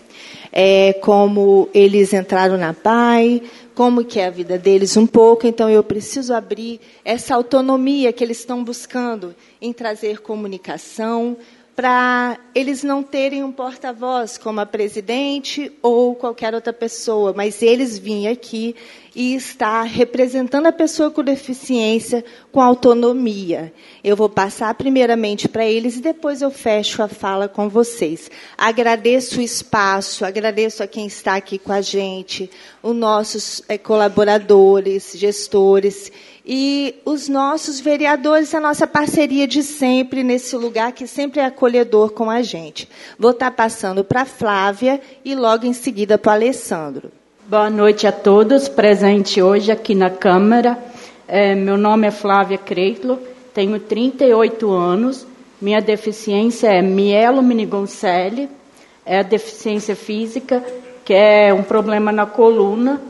Como eles entraram na APAI, como que é a vida deles um pouco. Então, eu preciso abrir essa autonomia que eles estão buscando em trazer comunicação, para eles não terem um porta-voz, como a presidente ou qualquer outra pessoa, mas eles virem aqui e estar representando a pessoa com deficiência com autonomia. Eu vou passar primeiramente para eles e depois eu fecho a fala com vocês. Agradeço o espaço, agradeço a quem está aqui com a gente, os nossos colaboradores, gestores e os nossos vereadores, a nossa parceria de sempre nesse lugar que sempre é acolhedor com a gente. Vou estar passando para a Flávia e logo em seguida para o Alessandro. Boa noite a todos presentes hoje aqui na Câmara. Meu nome é Flávia Creitlo, tenho 38 anos, minha deficiência é mielomeningocele, é a deficiência física, que é um problema na coluna,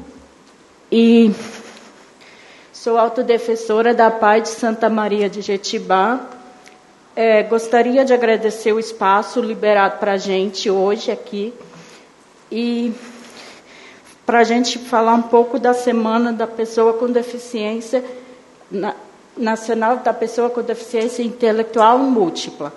e sou autodefensora da APAI de Santa Maria de Jetibá. Gostaria de agradecer o espaço liberado para a gente hoje aqui e para a gente falar um pouco da Semana da Pessoa com Deficiência, Nacional da Pessoa com Deficiência Intelectual Múltipla.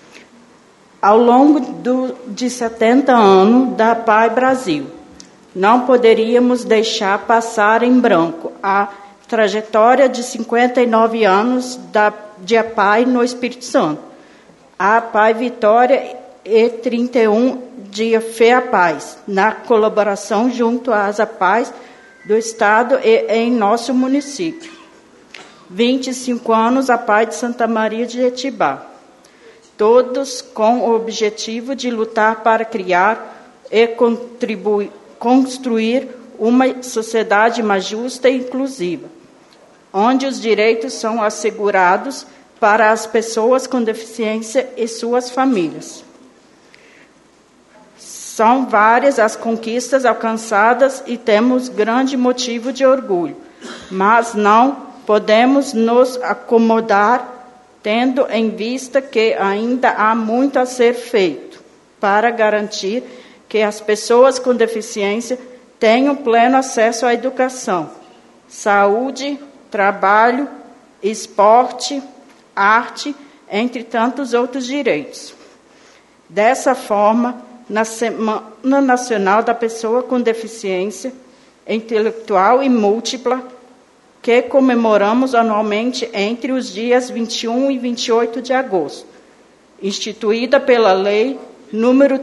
Ao longo de 70 anos da APAI Brasil, não poderíamos deixar passar em branco a trajetória de 59 anos de APAI no Espírito Santo. A APAI Vitória e 31 de FEAPAIs, na colaboração junto às APAIs do Estado e em nosso município. 25 anos APAI de Santa Maria de Jetibá. Todos com o objetivo de lutar para criar e construir uma sociedade mais justa e inclusiva, onde os direitos são assegurados para as pessoas com deficiência e suas famílias. São várias as conquistas alcançadas e temos grande motivo de orgulho, mas não podemos nos acomodar, tendo em vista que ainda há muito a ser feito para garantir que as pessoas com deficiência tenham pleno acesso à educação, saúde, trabalho, esporte, arte, entre tantos outros direitos. Dessa forma, na Semana Nacional da Pessoa com Deficiência Intelectual e Múltipla, que comemoramos anualmente entre os dias 21 e 28 de agosto, instituída pela Lei número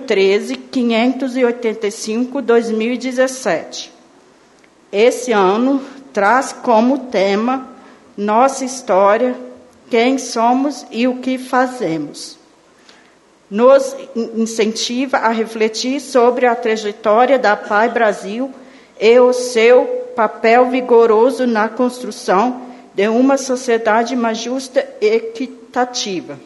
13.585/2017. Esse ano traz como tema nossa história, quem somos e o que fazemos. Nos incentiva a refletir sobre a trajetória da PAI Brasil e o seu papel vigoroso na construção de uma sociedade mais justa e equitativa.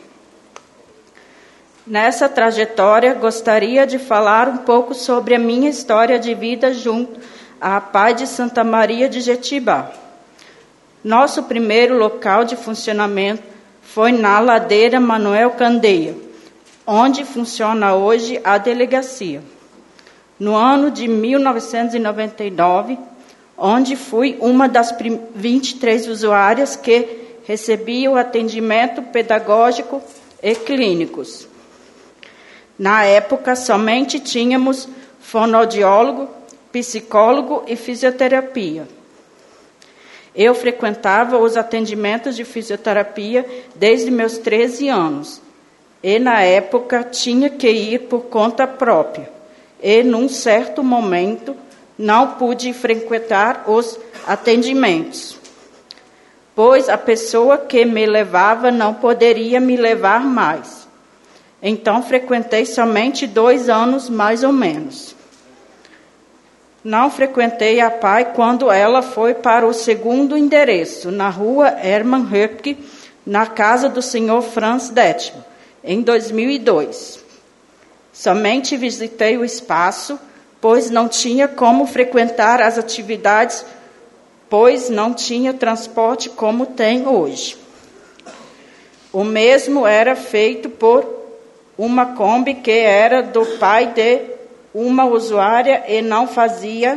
Nessa trajetória, gostaria de falar um pouco sobre a minha história de vida junto à PAI de Santa Maria de Jetibá. Nosso primeiro local de funcionamento foi na Ladeira Manuel Candeia, onde funciona hoje a delegacia. No ano de 1999, onde fui uma das 23 usuárias que recebiam atendimento pedagógico e clínicos. Na época, somente tínhamos fonoaudiólogo, psicólogo e fisioterapia. Eu frequentava os atendimentos de fisioterapia desde meus 13 anos. E, na época, tinha que ir por conta própria. E, num certo momento, não pude frequentar os atendimentos, pois a pessoa que me levava não poderia me levar mais. Então, frequentei somente 2 anos, mais ou menos. Não frequentei a PAI quando ela foi para o segundo endereço, na rua Hermann Höpke, na casa do senhor Franz Detman, em 2002. Somente visitei o espaço, pois não tinha como frequentar as atividades, pois não tinha transporte como tem hoje. O mesmo era feito por uma Kombi que era do pai de uma usuária e não fazia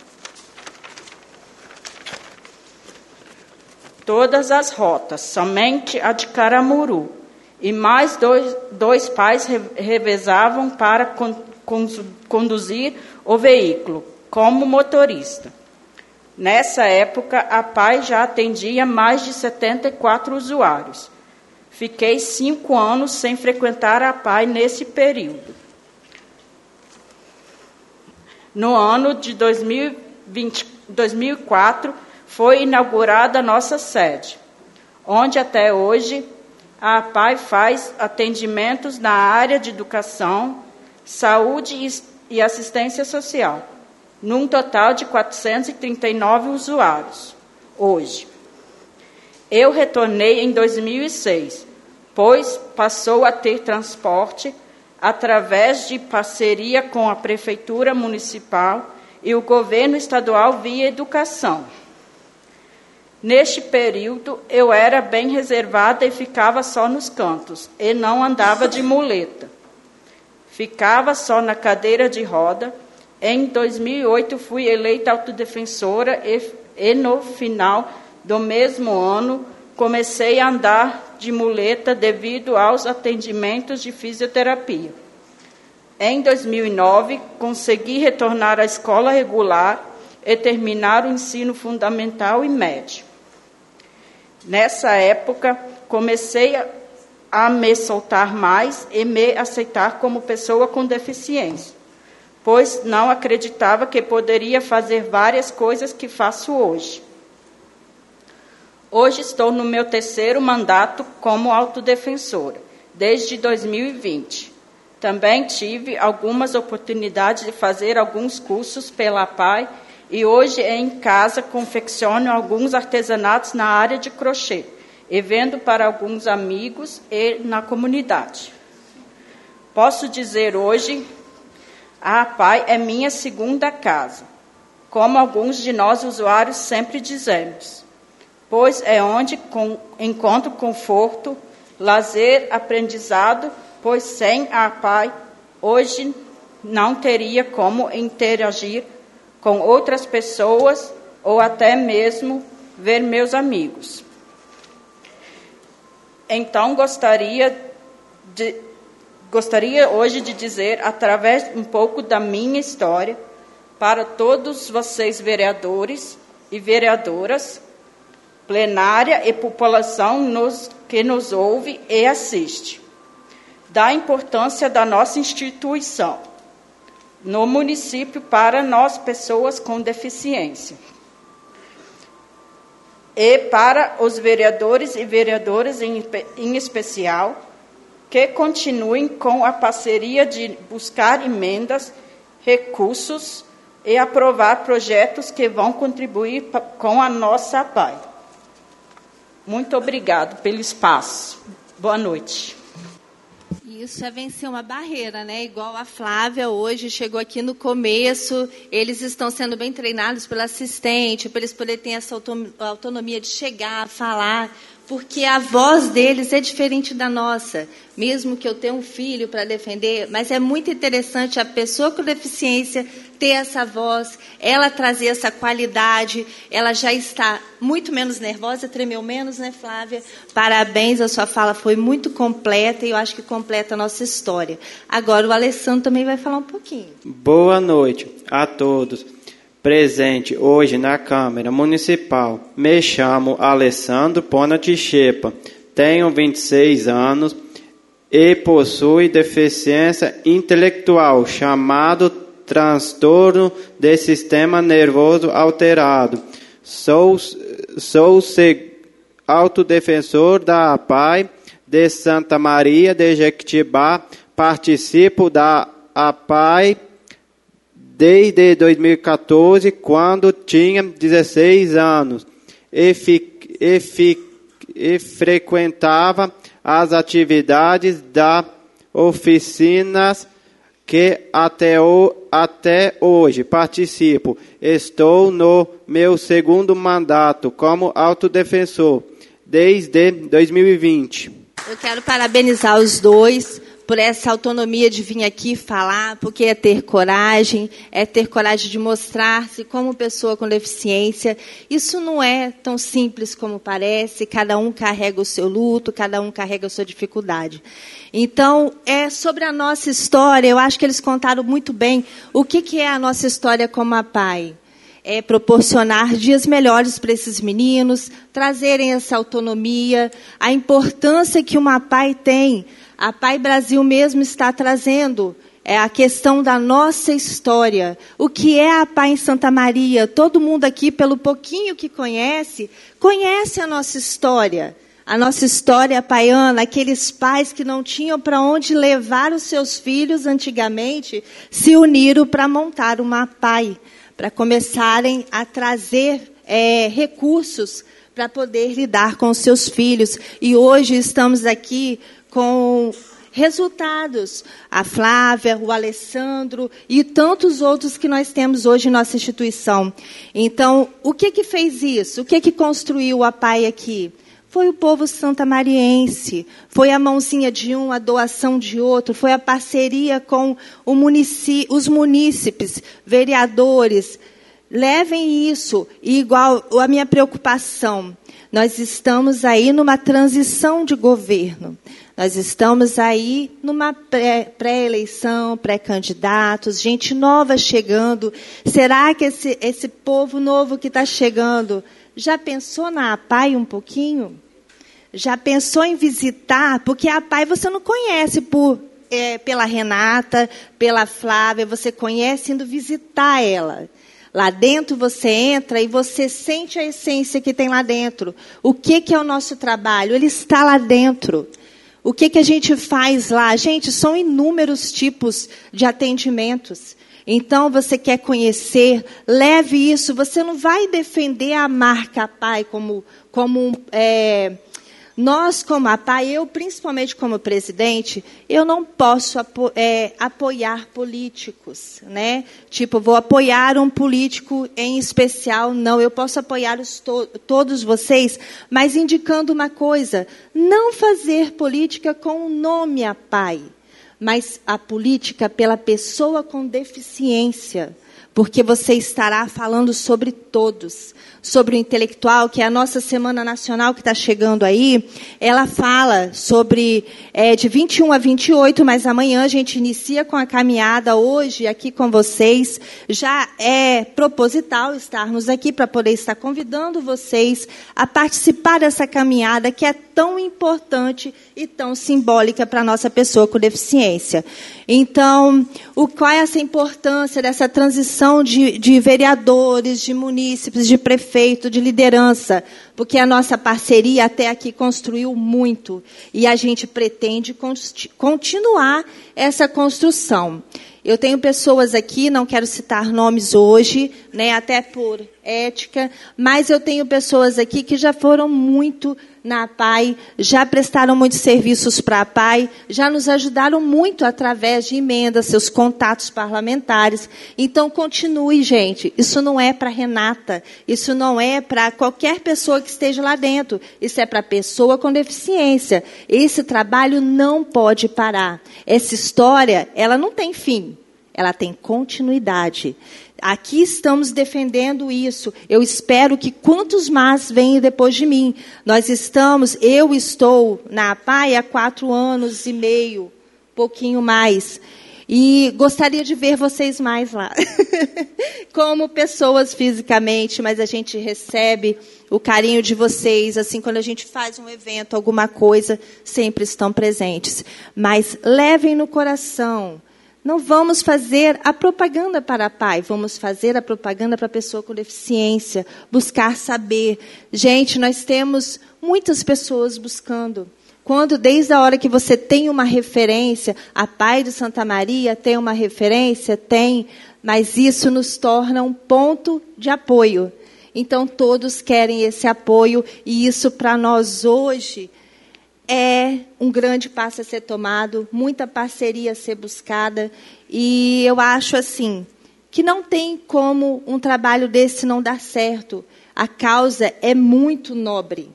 todas as rotas, somente a de Caramuru. E mais dois pais revezavam para conduzir o veículo, como motorista. Nessa época, a PAI já atendia mais de 74 usuários. Fiquei 5 anos sem frequentar a PAI nesse período. No ano de 2004, foi inaugurada a nossa sede, onde até hoje a PAI faz atendimentos na área de educação, saúde e assistência social, num total de 439 usuários, hoje. Eu retornei em 2006, pois passou a ter transporte através de parceria com a Prefeitura Municipal e o Governo Estadual via educação. Neste período, eu era bem reservada e ficava só nos cantos, e não andava de muleta. Ficava só na cadeira de roda. Em 2008, fui eleita autodefensora e no final do mesmo ano, comecei a andar de muleta devido aos atendimentos de fisioterapia. Em 2009, consegui retornar à escola regular e terminar o ensino fundamental e médio. Nessa época, comecei a me soltar mais e me aceitar como pessoa com deficiência, pois não acreditava que poderia fazer várias coisas que faço hoje. Hoje estou no meu 3º mandato como autodefensora, desde 2020. Também tive algumas oportunidades de fazer alguns cursos pela PAI e hoje em casa confecciono alguns artesanatos na área de crochê e vendo para alguns amigos e na comunidade. Posso dizer hoje, a PAI é minha segunda casa, como alguns de nós usuários sempre dizemos, pois é onde encontro conforto, lazer, aprendizado, pois sem a PAI, hoje não teria como interagir com outras pessoas ou até mesmo ver meus amigos. Então, gostaria gostaria hoje de dizer, através um pouco da minha história, para todos vocês, vereadores e vereadoras, plenária e população que nos ouve e assiste, da importância da nossa instituição no município para nós, pessoas com deficiência. E para os vereadores e vereadoras em especial, que continuem com a parceria de buscar emendas, recursos e aprovar projetos que vão contribuir com a nossa APAE. Muito obrigado pelo espaço. Boa noite. Isso é vencer uma barreira, né? Igual a Flávia hoje chegou aqui no começo, eles estão sendo bem treinados pelo assistente, para eles poderem ter essa autonomia de chegar, falar, porque a voz deles é diferente da nossa. Mesmo que eu tenha um filho para defender, mas é muito interessante a pessoa com deficiência ter essa voz, ela trazer essa qualidade, ela já está muito menos nervosa, tremeu menos, né, Flávia? Parabéns, a sua fala foi muito completa e eu acho que completa a nossa história. Agora o Alessandro também vai falar um pouquinho. Boa noite a todos. Presente hoje na Câmara Municipal, me chamo Alessandro Ponati Chepa, tenho 26 anos e possuo deficiência intelectual, chamado transtorno de sistema nervoso alterado. Sou autodefensor da APAE de Santa Maria de Jequitibá, participo da APAE desde 2014, quando tinha 16 anos, e frequentava as atividades das oficinas que até hoje participo. Estou no meu segundo mandato como autodefensor, desde 2020. Eu quero parabenizar os dois por essa autonomia de vir aqui falar, porque é ter coragem de mostrar-se como pessoa com deficiência. Isso não é tão simples como parece, cada um carrega o seu luto, cada um carrega a sua dificuldade. Então, é sobre a nossa história, eu acho que eles contaram muito bem o que é a nossa história como APAE. É proporcionar dias melhores para esses meninos, trazerem essa autonomia, a importância que uma APAE tem. A APAE Brasil mesmo está trazendo a questão da nossa história. O que é a APAE em Santa Maria? Todo mundo aqui, pelo pouquinho que conhece a nossa história. A nossa história apaiana, aqueles pais que não tinham para onde levar os seus filhos antigamente, se uniram para montar uma APAE, para começarem a trazer recursos para poder lidar com os seus filhos. E hoje estamos aqui com resultados. A Flávia, o Alessandro e tantos outros que nós temos hoje em nossa instituição. Então, o que fez isso? O que construiu a APAE aqui? Foi o povo santamariense, foi a mãozinha de um, a doação de outro, foi a parceria com os munícipes, vereadores. Levem isso, e igual a minha preocupação, nós estamos aí numa transição de governo. Nós estamos aí numa pré-eleição, pré-candidatos, gente nova chegando. Será que esse povo novo que está chegando já pensou na APAE um pouquinho? Já pensou em visitar? Porque a APAE você não conhece pela Renata, pela Flávia, você conhece indo visitar ela. Lá dentro você entra e você sente a essência que tem lá dentro. O que é o nosso trabalho? Ele está lá dentro. O que a gente faz lá? Gente, são inúmeros tipos de atendimentos. Então, você quer conhecer, leve isso. Você não vai defender a marca APAE nós, como APAE, eu, principalmente como presidente, eu não posso apoiar políticos, né? Tipo, vou apoiar um político em especial. Não, eu posso apoiar todos vocês, mas indicando uma coisa, não fazer política com o nome APAE, mas a política pela pessoa com deficiência. porque você estará falando sobre todos. Sobre o intelectual, que é a nossa Semana Nacional que está chegando aí, ela fala sobre de 21 a 28, mas amanhã a gente inicia com a caminhada hoje aqui com vocês. Já é proposital estarmos aqui para poder estar convidando vocês a participar dessa caminhada que é tão importante e tão simbólica para a nossa pessoa com deficiência. Então, qual é essa importância dessa transição de vereadores, de munícipes, de prefeito, de liderança? Porque a nossa parceria até aqui construiu muito e a gente pretende continuar essa construção. Eu tenho pessoas aqui, não quero citar nomes hoje, né, até por ética, mas eu tenho pessoas aqui que já foram muito na APAI, já prestaram muitos serviços para a APAI, já nos ajudaram muito através de emendas, seus contatos parlamentares. Então, continue, gente. Isso não é para Renata, isso não é para qualquer pessoa que esteja lá dentro, isso é para a pessoa com deficiência. Esse trabalho não pode parar. Essa história, ela não tem fim, ela tem continuidade. Aqui estamos defendendo isso. Eu espero que quantos mais venham depois de mim. Eu estou na APAI há 4 anos e meio, pouquinho mais. E gostaria de ver vocês mais lá. Como pessoas fisicamente, mas a gente recebe o carinho de vocês. Assim, quando a gente faz um evento, alguma coisa, sempre estão presentes. Mas levem no coração. Não vamos fazer a propaganda para a APAI, vamos fazer a propaganda para a pessoa com deficiência, buscar saber. Gente, nós temos muitas pessoas buscando. Desde a hora que você tem uma referência, a APAI de Santa Maria tem uma referência? Tem, mas isso nos torna um ponto de apoio. Então, todos querem esse apoio, e isso para nós hoje é um grande passo a ser tomado, muita parceria a ser buscada, e eu acho assim, que não tem como um trabalho desse não dar certo. A causa é muito nobre,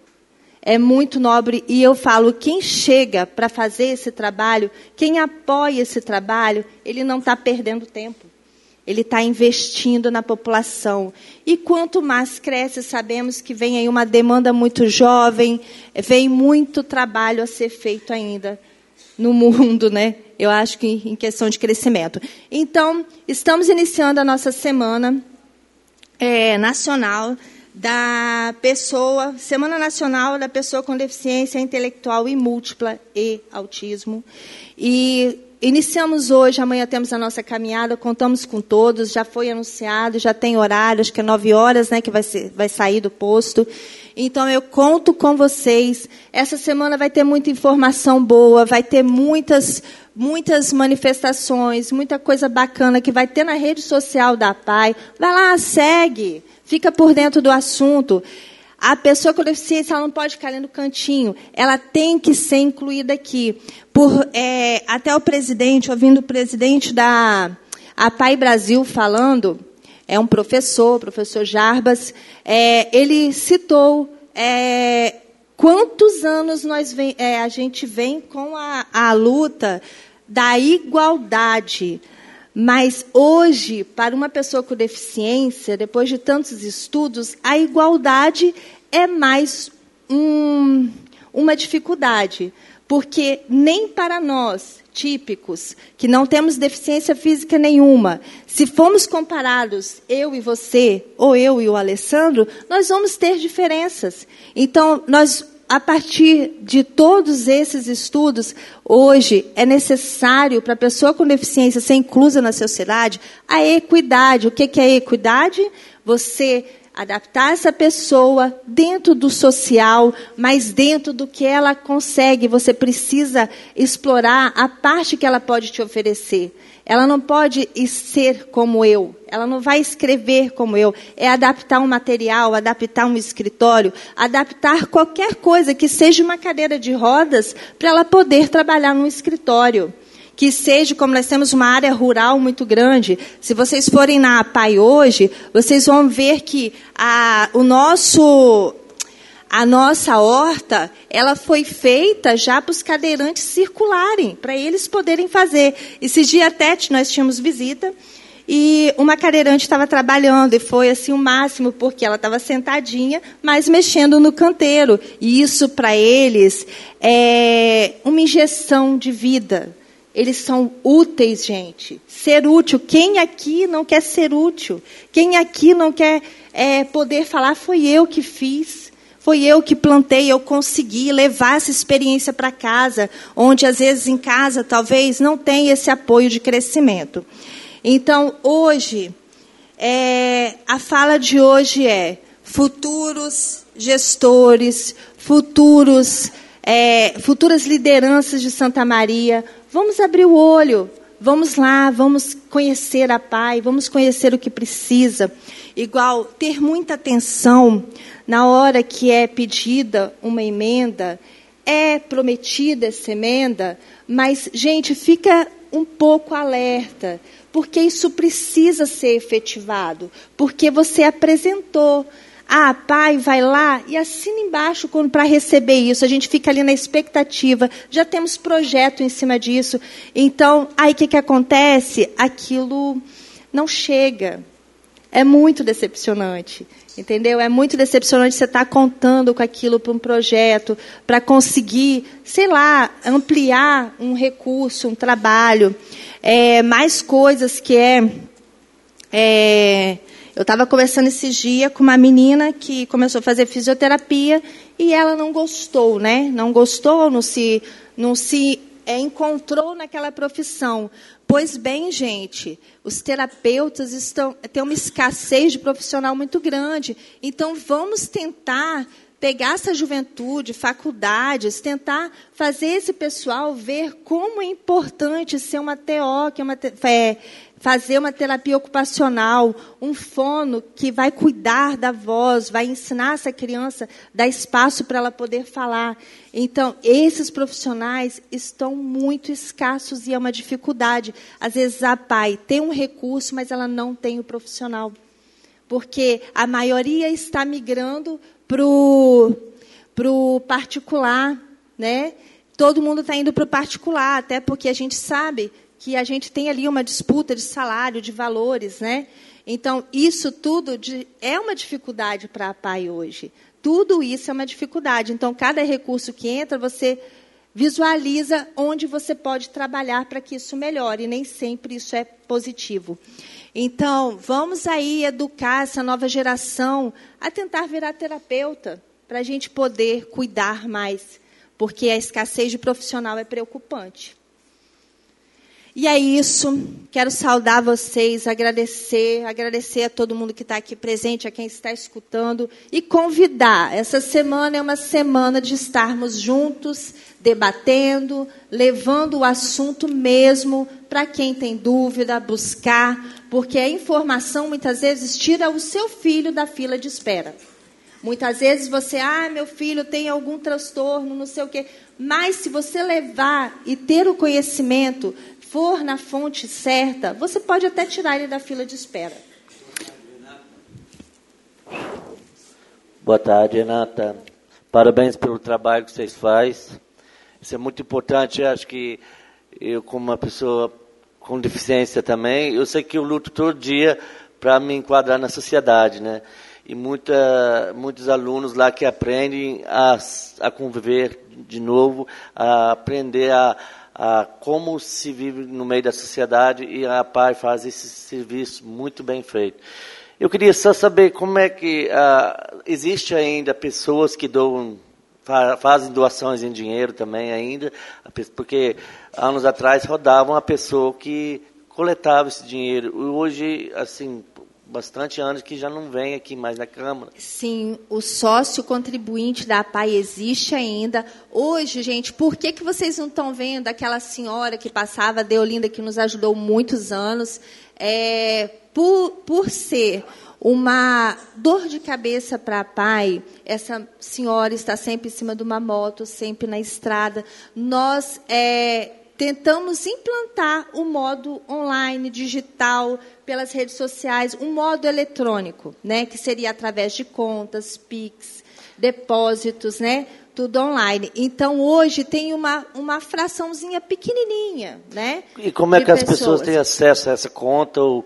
e eu falo, quem chega para fazer esse trabalho, quem apoia esse trabalho, ele não está perdendo tempo. Ele está investindo na população. E quanto mais cresce, sabemos que vem aí uma demanda muito jovem, vem muito trabalho a ser feito ainda no mundo, né? Eu acho que em questão de crescimento. Então, estamos iniciando a nossa Semana Nacional da Pessoa, Semana Nacional da Pessoa com Deficiência Intelectual e Múltipla e Autismo. E iniciamos hoje, amanhã temos a nossa caminhada, contamos com todos, já foi anunciado, já tem horário, acho que é 9 horas, né, que vai sair do posto. Então, eu conto com vocês. Essa semana vai ter muita informação boa, vai ter muitas manifestações, muita coisa bacana que vai ter na rede social da APAI. Vai lá, segue, fica por dentro do assunto. A pessoa com deficiência, ela não pode ficar ali no cantinho, ela tem que ser incluída aqui. Até o presidente, ouvindo o presidente da APAI Brasil falando, é um professor Jarbas, ele citou quantos anos a gente vem com a luta da igualdade. Mas hoje, para uma pessoa com deficiência, depois de tantos estudos, a igualdade é mais uma dificuldade. Porque nem para nós, típicos, que não temos deficiência física nenhuma, se formos comparados, eu e você, ou eu e o Alessandro, nós vamos ter diferenças. Então, a partir de todos esses estudos, hoje é necessário para a pessoa com deficiência ser inclusa na sociedade a equidade. O que é equidade? Você adaptar essa pessoa dentro do social, mas dentro do que ela consegue. Você precisa explorar a parte que ela pode te oferecer. Ela não pode ser como eu, ela não vai escrever como eu. É adaptar um material, adaptar um escritório, adaptar qualquer coisa que seja uma cadeira de rodas para ela poder trabalhar num escritório. Que seja, como nós temos uma área rural muito grande, se vocês forem na APAI hoje, vocês vão ver que a nossa horta, ela foi feita já para os cadeirantes circularem, para eles poderem fazer. Esses dias até nós tínhamos visita, e uma cadeirante estava trabalhando, e foi assim o máximo, porque ela estava sentadinha, mas mexendo no canteiro. E isso, para eles, é uma injeção de vida. Eles são úteis, gente. Ser útil. Quem aqui não quer ser útil? Quem aqui não quer poder falar, foi eu que fiz, foi eu que plantei, eu consegui levar essa experiência para casa, onde, às vezes, em casa, talvez, não tem esse apoio de crescimento. Então, hoje, a fala de hoje é futuros gestores, futuras lideranças de Santa Maria, vamos abrir o olho, vamos lá, vamos conhecer a PAI, vamos conhecer o que precisa. Igual, ter muita atenção na hora que é pedida uma emenda, é prometida essa emenda, mas, gente, fica um pouco alerta, porque isso precisa ser efetivado, porque você apresentou. Ah, pai, vai lá e assina embaixo para receber isso. A gente fica ali na expectativa. Já temos projeto em cima disso. Então, aí o que acontece? Aquilo não chega. É muito decepcionante. Entendeu? É muito decepcionante você estar contando com aquilo para um projeto, para conseguir, sei lá, ampliar um recurso, um trabalho. Mais coisas que eu estava conversando esses dias com uma menina que começou a fazer fisioterapia e ela não gostou, né? Não gostou, não se encontrou naquela profissão. Pois bem, gente, os terapeutas têm uma escassez de profissional muito grande. Então, vamos tentar pegar essa juventude, faculdades, tentar fazer esse pessoal ver como é importante ser uma TO, fazer uma terapia ocupacional, um fono que vai cuidar da voz, vai ensinar essa criança, dar espaço para ela poder falar. Então, esses profissionais estão muito escassos e é uma dificuldade. Às vezes, a PAI tem um recurso, mas ela não tem o profissional. Porque a maioria está migrando para o particular, né? Todo mundo está indo para o particular, até porque a gente sabe que a gente tem ali uma disputa de salário, de valores, né? Então, isso tudo é uma dificuldade para a PAI hoje. Tudo isso é uma dificuldade. Então, cada recurso que entra, você visualiza onde você pode trabalhar para que isso melhore. E nem sempre isso é positivo. Então, vamos aí educar essa nova geração a tentar virar terapeuta, para a gente poder cuidar mais, porque a escassez de profissional é preocupante. E é isso, quero saudar vocês, agradecer a todo mundo que está aqui presente, a quem está escutando, e convidar. Essa semana é uma semana de estarmos juntos, debatendo, levando o assunto mesmo para quem tem dúvida, buscar, porque a informação, muitas vezes, tira o seu filho da fila de espera. Muitas vezes você, meu filho tem algum transtorno, não sei o quê. Mas se você levar e ter o conhecimento, for na fonte certa, você pode até tirar ele da fila de espera. Boa tarde, Renata. Parabéns pelo trabalho que vocês fazem. Isso é muito importante. Eu acho que eu, como uma pessoa com deficiência também, eu sei que eu luto todo dia para me enquadrar na sociedade, né? E muitos alunos lá que aprendem a conviver de novo, a aprender a como se vive no meio da sociedade, e a PAI faz esse serviço muito bem feito. Eu queria só saber como é que existe ainda pessoas que fazem doações em dinheiro também ainda, porque anos atrás rodava uma pessoa que coletava esse dinheiro. Hoje, assim, bastante anos que já não vem aqui mais na Câmara. Sim, o sócio contribuinte da PAI existe ainda. Hoje, gente, por que vocês não estão vendo aquela senhora que passava, a Deolinda, que nos ajudou muitos anos, por ser uma dor de cabeça para a PAI, essa senhora está sempre em cima de uma moto, sempre na estrada. Nós tentamos implantar o modo online, digital, pelas redes sociais, um modo eletrônico, né, que seria através de contas, Pix, depósitos, né, tudo online. Então, hoje, tem uma fraçãozinha pequenininha, né? E como é que as pessoas têm acesso a essa conta? Ou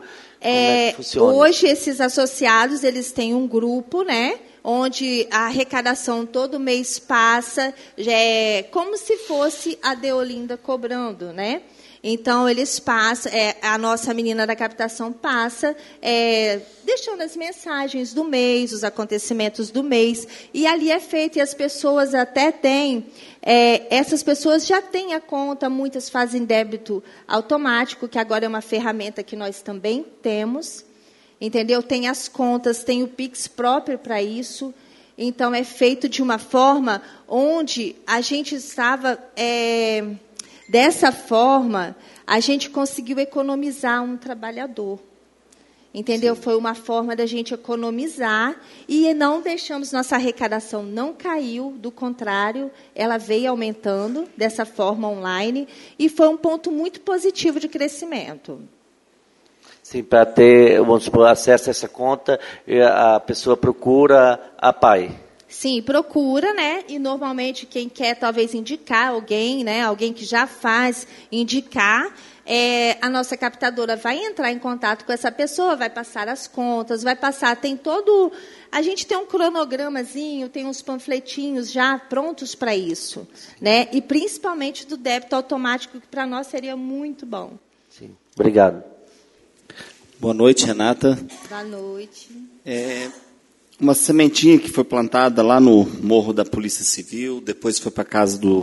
é que funciona? Hoje, esses associados, eles têm um grupo, né? Onde a arrecadação todo mês passa, como se fosse a Deolinda cobrando, né? Então, eles passam, a nossa menina da captação passa, deixando as mensagens do mês, os acontecimentos do mês, e ali é feito, e as pessoas até têm, essas pessoas já têm a conta, muitas fazem débito automático, que agora é uma ferramenta que nós também temos, entendeu? Tem as contas, tem o Pix próprio para isso, então é feito de uma forma onde a gente estava... Dessa forma, a gente conseguiu economizar um trabalhador. Entendeu? Sim. Foi uma forma da gente economizar e não deixamos, nossa arrecadação não caiu, do contrário, ela veio aumentando dessa forma online e foi um ponto muito positivo de crescimento. Sim, para ter, vamos supor, acesso a essa conta, a pessoa procura a PAI. Sim, procura, né? E normalmente quem quer talvez indicar alguém, né? Alguém que já faz, indicar, a nossa captadora vai entrar em contato com essa pessoa, vai passar as contas, vai passar, tem todo... A gente tem um cronogramazinho, tem uns panfletinhos já prontos para isso, né? E principalmente do débito automático, que para nós seria muito bom. Sim, obrigado. Boa noite, Renata. Boa noite. Uma sementinha que foi plantada lá no Morro da Polícia Civil, depois foi para a casa do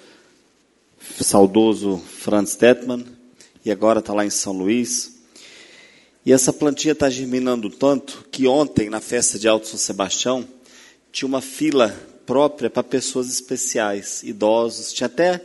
saudoso Franz Detman, e agora está lá em São Luís. E essa plantinha está germinando tanto que ontem, na festa de Alto São Sebastião, tinha uma fila própria para pessoas especiais, idosos, tinha até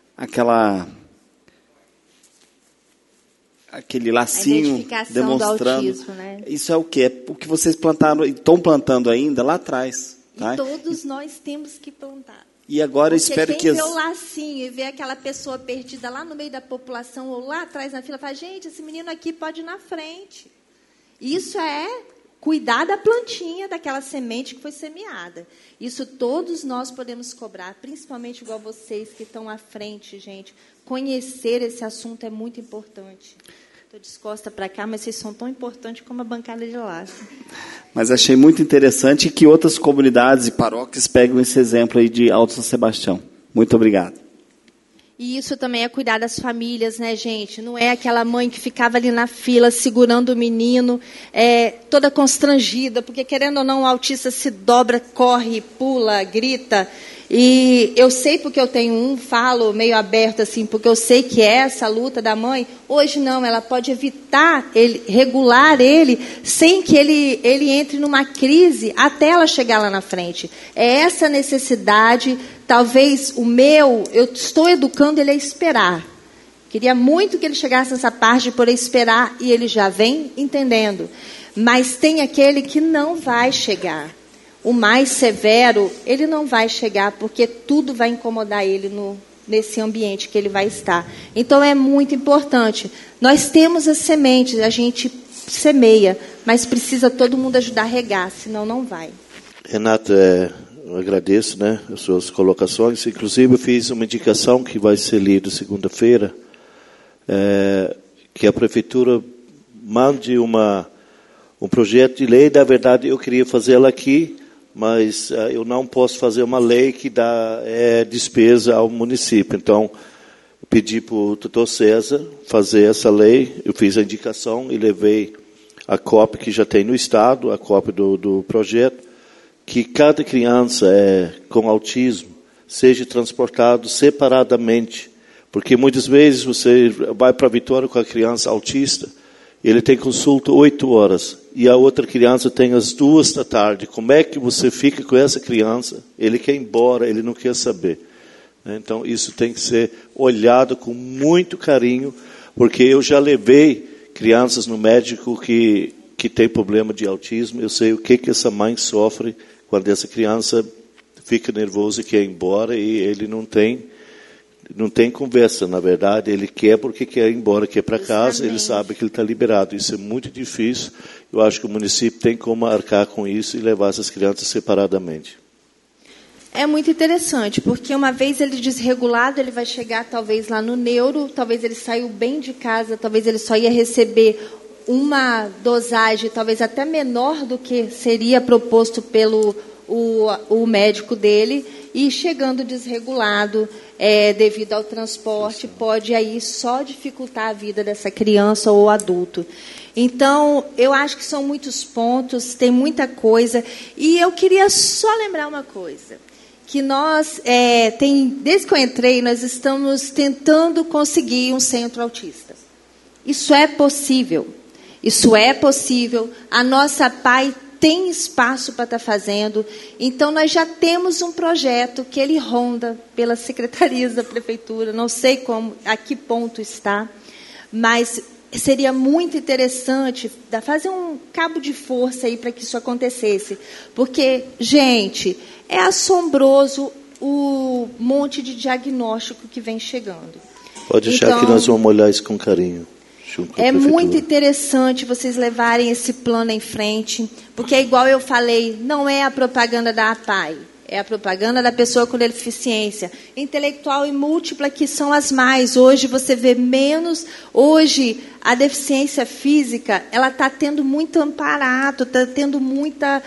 aquele lacinho demonstrando. Do autismo, né? Isso é o quê? É o que vocês plantaram e estão plantando ainda lá atrás. Tá? E todos nós temos que plantar. E agora eu espero que... Quem vê o lacinho e vê aquela pessoa perdida lá no meio da população ou lá atrás na fila, fala, gente, esse menino aqui pode ir na frente. Isso é cuidar da plantinha, daquela semente que foi semeada. Isso todos nós podemos cobrar, principalmente igual vocês que estão à frente, gente. Conhecer esse assunto é muito importante. Estou disposta para cá, mas vocês são tão importantes como a bancada de lá. Mas achei muito interessante que outras comunidades e paróquias pegam esse exemplo aí de Alto São Sebastião. Muito obrigado. E isso também é cuidar das famílias, né, gente? Não é aquela mãe que ficava ali na fila segurando o menino, toda constrangida, porque, querendo ou não, o autista se dobra, corre, pula, grita. E eu sei porque eu tenho falo meio aberto assim, porque eu sei que é essa luta da mãe. Hoje não, ela pode evitar, regular ele, sem que ele entre numa crise até ela chegar lá na frente. É essa necessidade, talvez eu estou educando ele a esperar. Queria muito que ele chegasse nessa parte de poder esperar, e ele já vem entendendo. Mas tem aquele que não vai chegar. O mais severo, ele não vai chegar, porque tudo vai incomodar ele nesse ambiente que ele vai estar. Então, é muito importante. Nós temos as sementes, a gente semeia, mas precisa todo mundo ajudar a regar, senão não vai. Renata, eu agradeço, né, as suas colocações. Inclusive, eu fiz uma indicação que vai ser lida segunda-feira, que a Prefeitura mande um projeto de lei. Na verdade, eu queria fazê-la aqui, mas eu não posso fazer uma lei que dá despesa ao município. Então, eu pedi para o doutor César fazer essa lei, eu fiz a indicação e levei a cópia que já tem no Estado, a cópia do projeto, que cada criança com autismo seja transportado separadamente, porque muitas vezes você vai para Vitória com a criança autista, ele tem consulta 8 horas, e a outra criança tem às 2 da tarde. Como é que você fica com essa criança? Ele quer ir embora, ele não quer saber. Então, isso tem que ser olhado com muito carinho, porque eu já levei crianças no médico que tem problema de autismo. Eu sei o que essa mãe sofre quando essa criança fica nervosa e quer ir embora, e ele não tem conversa, na verdade, ele quer porque quer ir embora, quer ir para casa, ele sabe que ele está liberado. Isso é muito difícil. Eu acho que o município tem como arcar com isso e levar essas crianças separadamente. É muito interessante, porque uma vez ele desregulado, ele vai chegar talvez lá no neuro, talvez ele saiu bem de casa, talvez ele só ia receber uma dosagem talvez até menor do que seria proposto pelo o médico dele, e chegando desregulado devido ao transporte, pode aí só dificultar a vida dessa criança ou desde Então, eu acho que são muitos pontos, tem muita coisa, e eu queria só lembrar uma coisa, que nós, desde que eu entrei, nós estamos tentando conseguir um centro autista. Isso é possível. Isso é possível. A nossa PAI tem espaço para estar fazendo. Então, nós já temos um projeto que ele ronda pelas secretarias da prefeitura. Não sei a que ponto está, mas seria muito interessante fazer um cabo de força aí para que isso acontecesse. Porque, gente, é assombroso o monte de diagnóstico que vem chegando. Pode deixar que nós vamos olhar isso com carinho. É muito interessante vocês levarem esse plano em frente, porque é igual eu falei, não é a propaganda da APAI, é a propaganda da pessoa com deficiência intelectual e múltipla, que são as mais. Hoje você vê menos, hoje a deficiência física, ela está tendo muito amparato, está tendo muita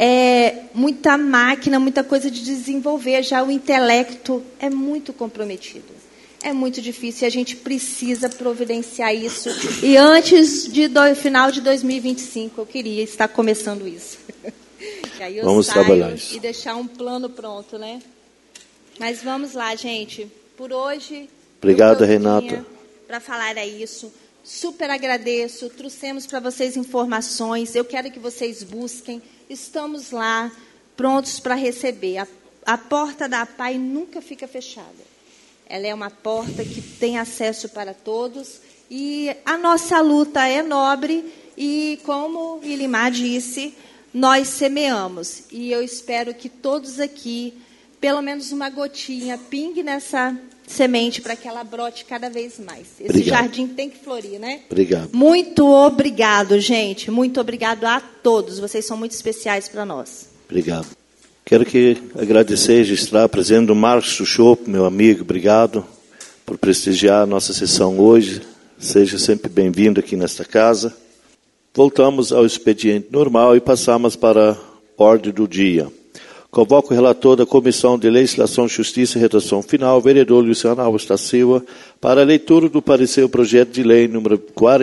máquina, muita coisa de desenvolver, já o intelecto é muito comprometido. É muito difícil e a gente precisa providenciar isso. E antes do final de 2025, eu queria estar começando isso. E aí eu vamos trabalhar isso. E deixar um plano pronto, né? Mas vamos lá, gente. Por hoje... Obrigado, Renata. Para falar isso. Super agradeço. Trouxemos para vocês informações. Eu quero que vocês busquem. Estamos lá, prontos para receber. A porta da APAI nunca fica fechada. Ela é uma porta que tem acesso para todos, e a nossa luta é nobre, e como Ilimar disse, nós semeamos. E eu espero que todos aqui, pelo menos uma gotinha, pingue nessa semente para que ela brote cada vez mais. Esse jardim tem que florir, né? Obrigado. Muito obrigado, gente. Muito obrigado a todos. Vocês são muito especiais para nós. Obrigado. Quero agradecer e registrar a presença do Marcos Chuchop, meu amigo. Obrigado por prestigiar a nossa sessão hoje. Seja sempre bem-vindo aqui nesta casa. Voltamos ao expediente normal e passamos para a ordem do dia. Convoco o relator da Comissão de Legislação, Justiça e Redação Final, vereador Luciano Alves da Silva, para a leitura do parecer do projeto de lei número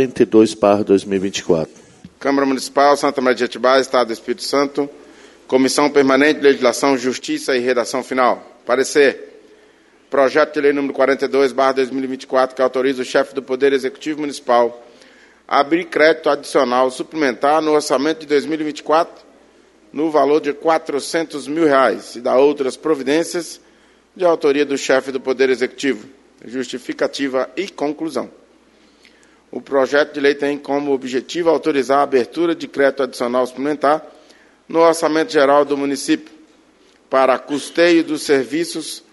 42/2024. Câmara Municipal, Santa Maria de Jetibá, Estado do Espírito Santo. Comissão Permanente de Legislação, Justiça e Redação Final. Parecer. Projeto de lei número 42/2024, que autoriza o chefe do Poder Executivo Municipal a abrir crédito adicional suplementar no orçamento de 2024 no valor de R$400 mil e dar outras providências de autoria do chefe do Poder Executivo. Justificativa e conclusão. O projeto de lei tem como objetivo autorizar a abertura de crédito adicional suplementar no orçamento geral do município para custeio dos serviços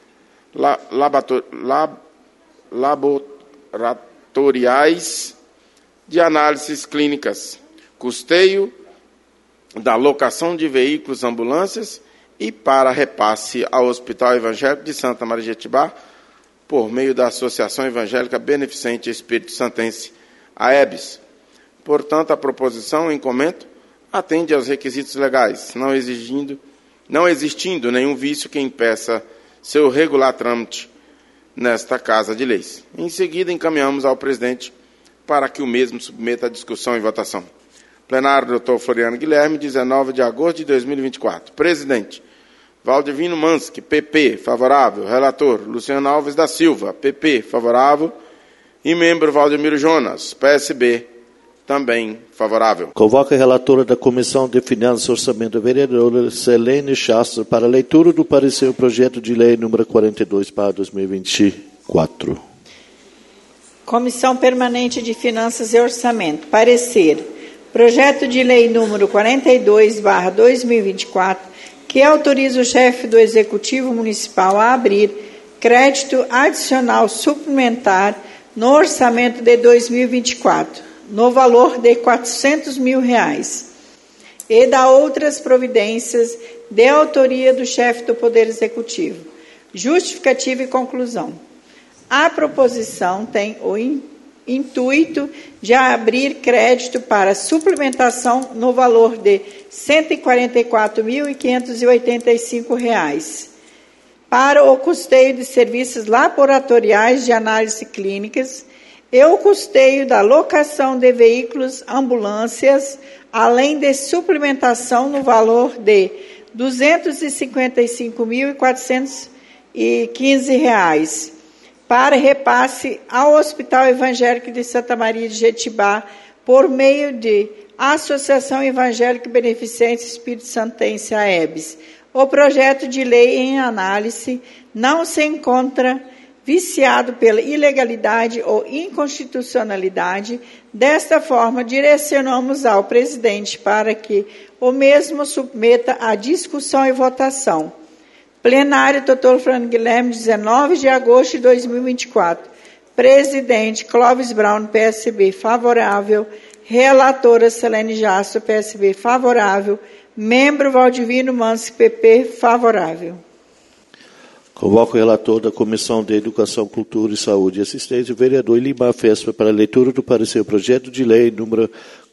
laboratoriais de análises clínicas, custeio da locação de veículos ambulâncias e para repasse ao Hospital Evangélico de Santa Maria de Jetibá por meio da Associação Evangélica Beneficente Espírito Santense, a EBS. Portanto, a proposição em comento atende aos requisitos legais, não existindo nenhum vício que impeça seu regular trâmite nesta Casa de Leis. Em seguida, encaminhamos ao presidente para que o mesmo submeta a discussão e votação. Plenário, doutor Floriano Guilherme, 19 de agosto de 2024. Presidente, Valdivino Mansky, PP, favorável. Relator, Luciano Alves da Silva, PP, favorável. E membro, Valdemiro Jonas, PSB, também favorável. Convoca a relatora da Comissão de Finanças e Orçamento, a vereadora Selene Chastro, para a leitura do parecer do projeto de lei número 42/2024. Comissão Permanente de Finanças e Orçamento. Parecer. Projeto de lei número 42/2024, que autoriza o chefe do Executivo Municipal a abrir crédito adicional suplementar no orçamento de 2024, no valor de R$400 mil, e da outras providências de autoria do chefe do Poder Executivo. Justificativa e conclusão. A proposição tem o intuito de abrir crédito para suplementação no valor de R$ 144.585, para o custeio de serviços laboratoriais de análise clínicas e o custeio da locação de veículos ambulâncias, além de suplementação no valor de R$ 255.415, para repasse ao Hospital Evangélico de Santa Maria de Jetibá, por meio de Associação Evangélica Beneficente Espírito Santense, AEBS. O projeto de lei em análise não se encontra viciado pela ilegalidade ou inconstitucionalidade. Desta forma, direcionamos ao presidente para que o mesmo submeta à discussão e votação. Plenário, Dr. Floriano Guilherme, 19 de agosto de 2024. Presidente, Clóvis Brown, PSB, favorável. Relatora, Selene Jastro, PSB, favorável. Membro, Valdivino Mansi, PP, favorável. Convoco o relator da Comissão de Educação, Cultura e Saúde e Assistência, o vereador Ilimar Vespa, para a leitura do parecer projeto de lei número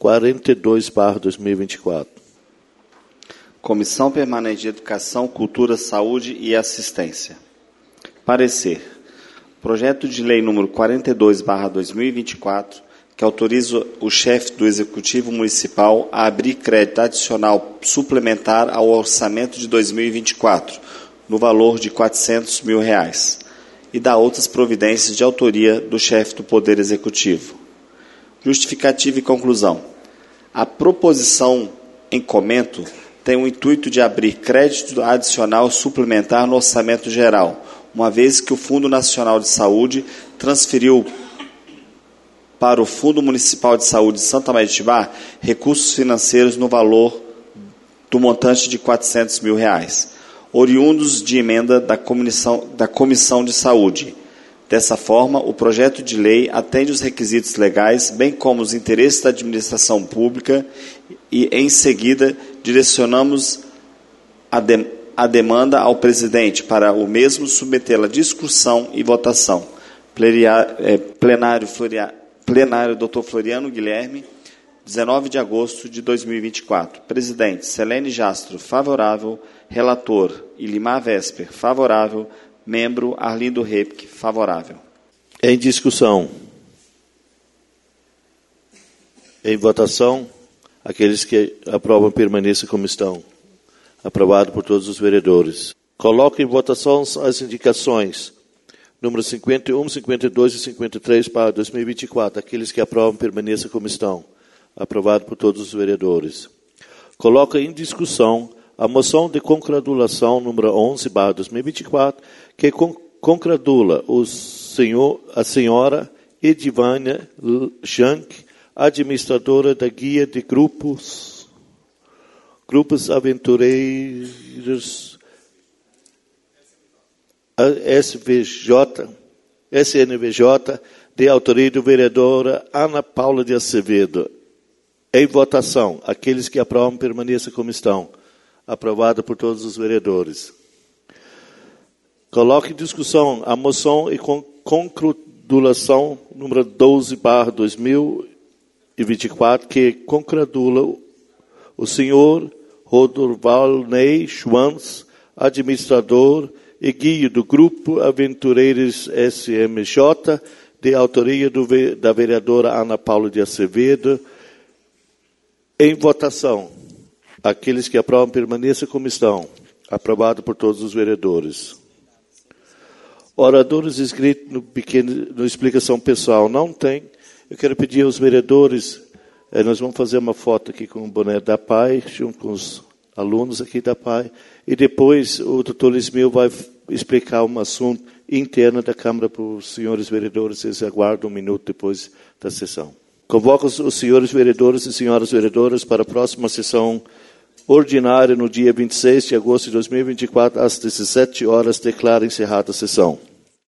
42/2024. Comissão Permanente de Educação, Cultura, Saúde e Assistência. Parecer. Projeto de lei número 42/2024, que autoriza o chefe do Executivo Municipal a abrir crédito adicional suplementar ao orçamento de 2024, no valor de R$ 400 mil, e dá outras providências de autoria do chefe do Poder Executivo. Justificativa e conclusão. A proposição em comento tem o intuito de abrir crédito adicional suplementar no orçamento geral, uma vez que o Fundo Nacional de Saúde transferiu para o Fundo Municipal de Saúde de Santa Maria de Jetibá recursos financeiros no valor do montante de R$ 400 mil, oriundos de emenda da Comissão de Saúde. Dessa forma, o projeto de lei atende os requisitos legais, bem como os interesses da administração pública, e, em seguida, direcionamos a demanda ao presidente para o mesmo submetê-la à discussão e votação. Plenário Dr. Floriano Guilherme, 19 de agosto de 2024. Presidente, Selene Jastro, favorável. Relator, Ilimar Vesper, favorável. Membro, Arlindo Repke, favorável. Em discussão. Em votação, aqueles que aprovam permaneçam como estão. Aprovado por todos os vereadores. Coloco em votação as indicações. Números 51, 52 e 53 para 2024. Aqueles que aprovam permaneçam como estão. Aprovado por todos os vereadores. Coloco em discussão a moção de concradulação número 11/2024, que concradula a senhora Edivânia Jank, administradora da Guia de Grupos Aventureiros SNVJ, de autoria do vereadora Ana Paula de Azevedo. Em votação, aqueles que aprovam permaneçam como estão. Aprovada por todos os vereadores. Coloque em discussão a moção e concradulação número 12/2024, que concradula o senhor Rodorvalnei Schwanz, administrador e guia do Grupo Aventureiros SMJ, de autoria da vereadora Ana Paula de Azevedo. Em votação, aqueles que aprovam permaneçam como estão. Aprovado por todos os vereadores. Oradores inscritos no explicação pessoal não tem. Eu quero pedir aos vereadores, nós vamos fazer uma foto aqui com o boné da PAI, junto com os alunos aqui da PAI, e depois o doutor Lismil vai explicar um assunto interno da Câmara para os senhores vereadores. Eles aguardam um minuto depois da sessão. Convoco os senhores vereadores e senhoras vereadoras para a próxima sessão ordinária no dia 26 de agosto de 2024, às 17 horas. Declaro encerrada a sessão.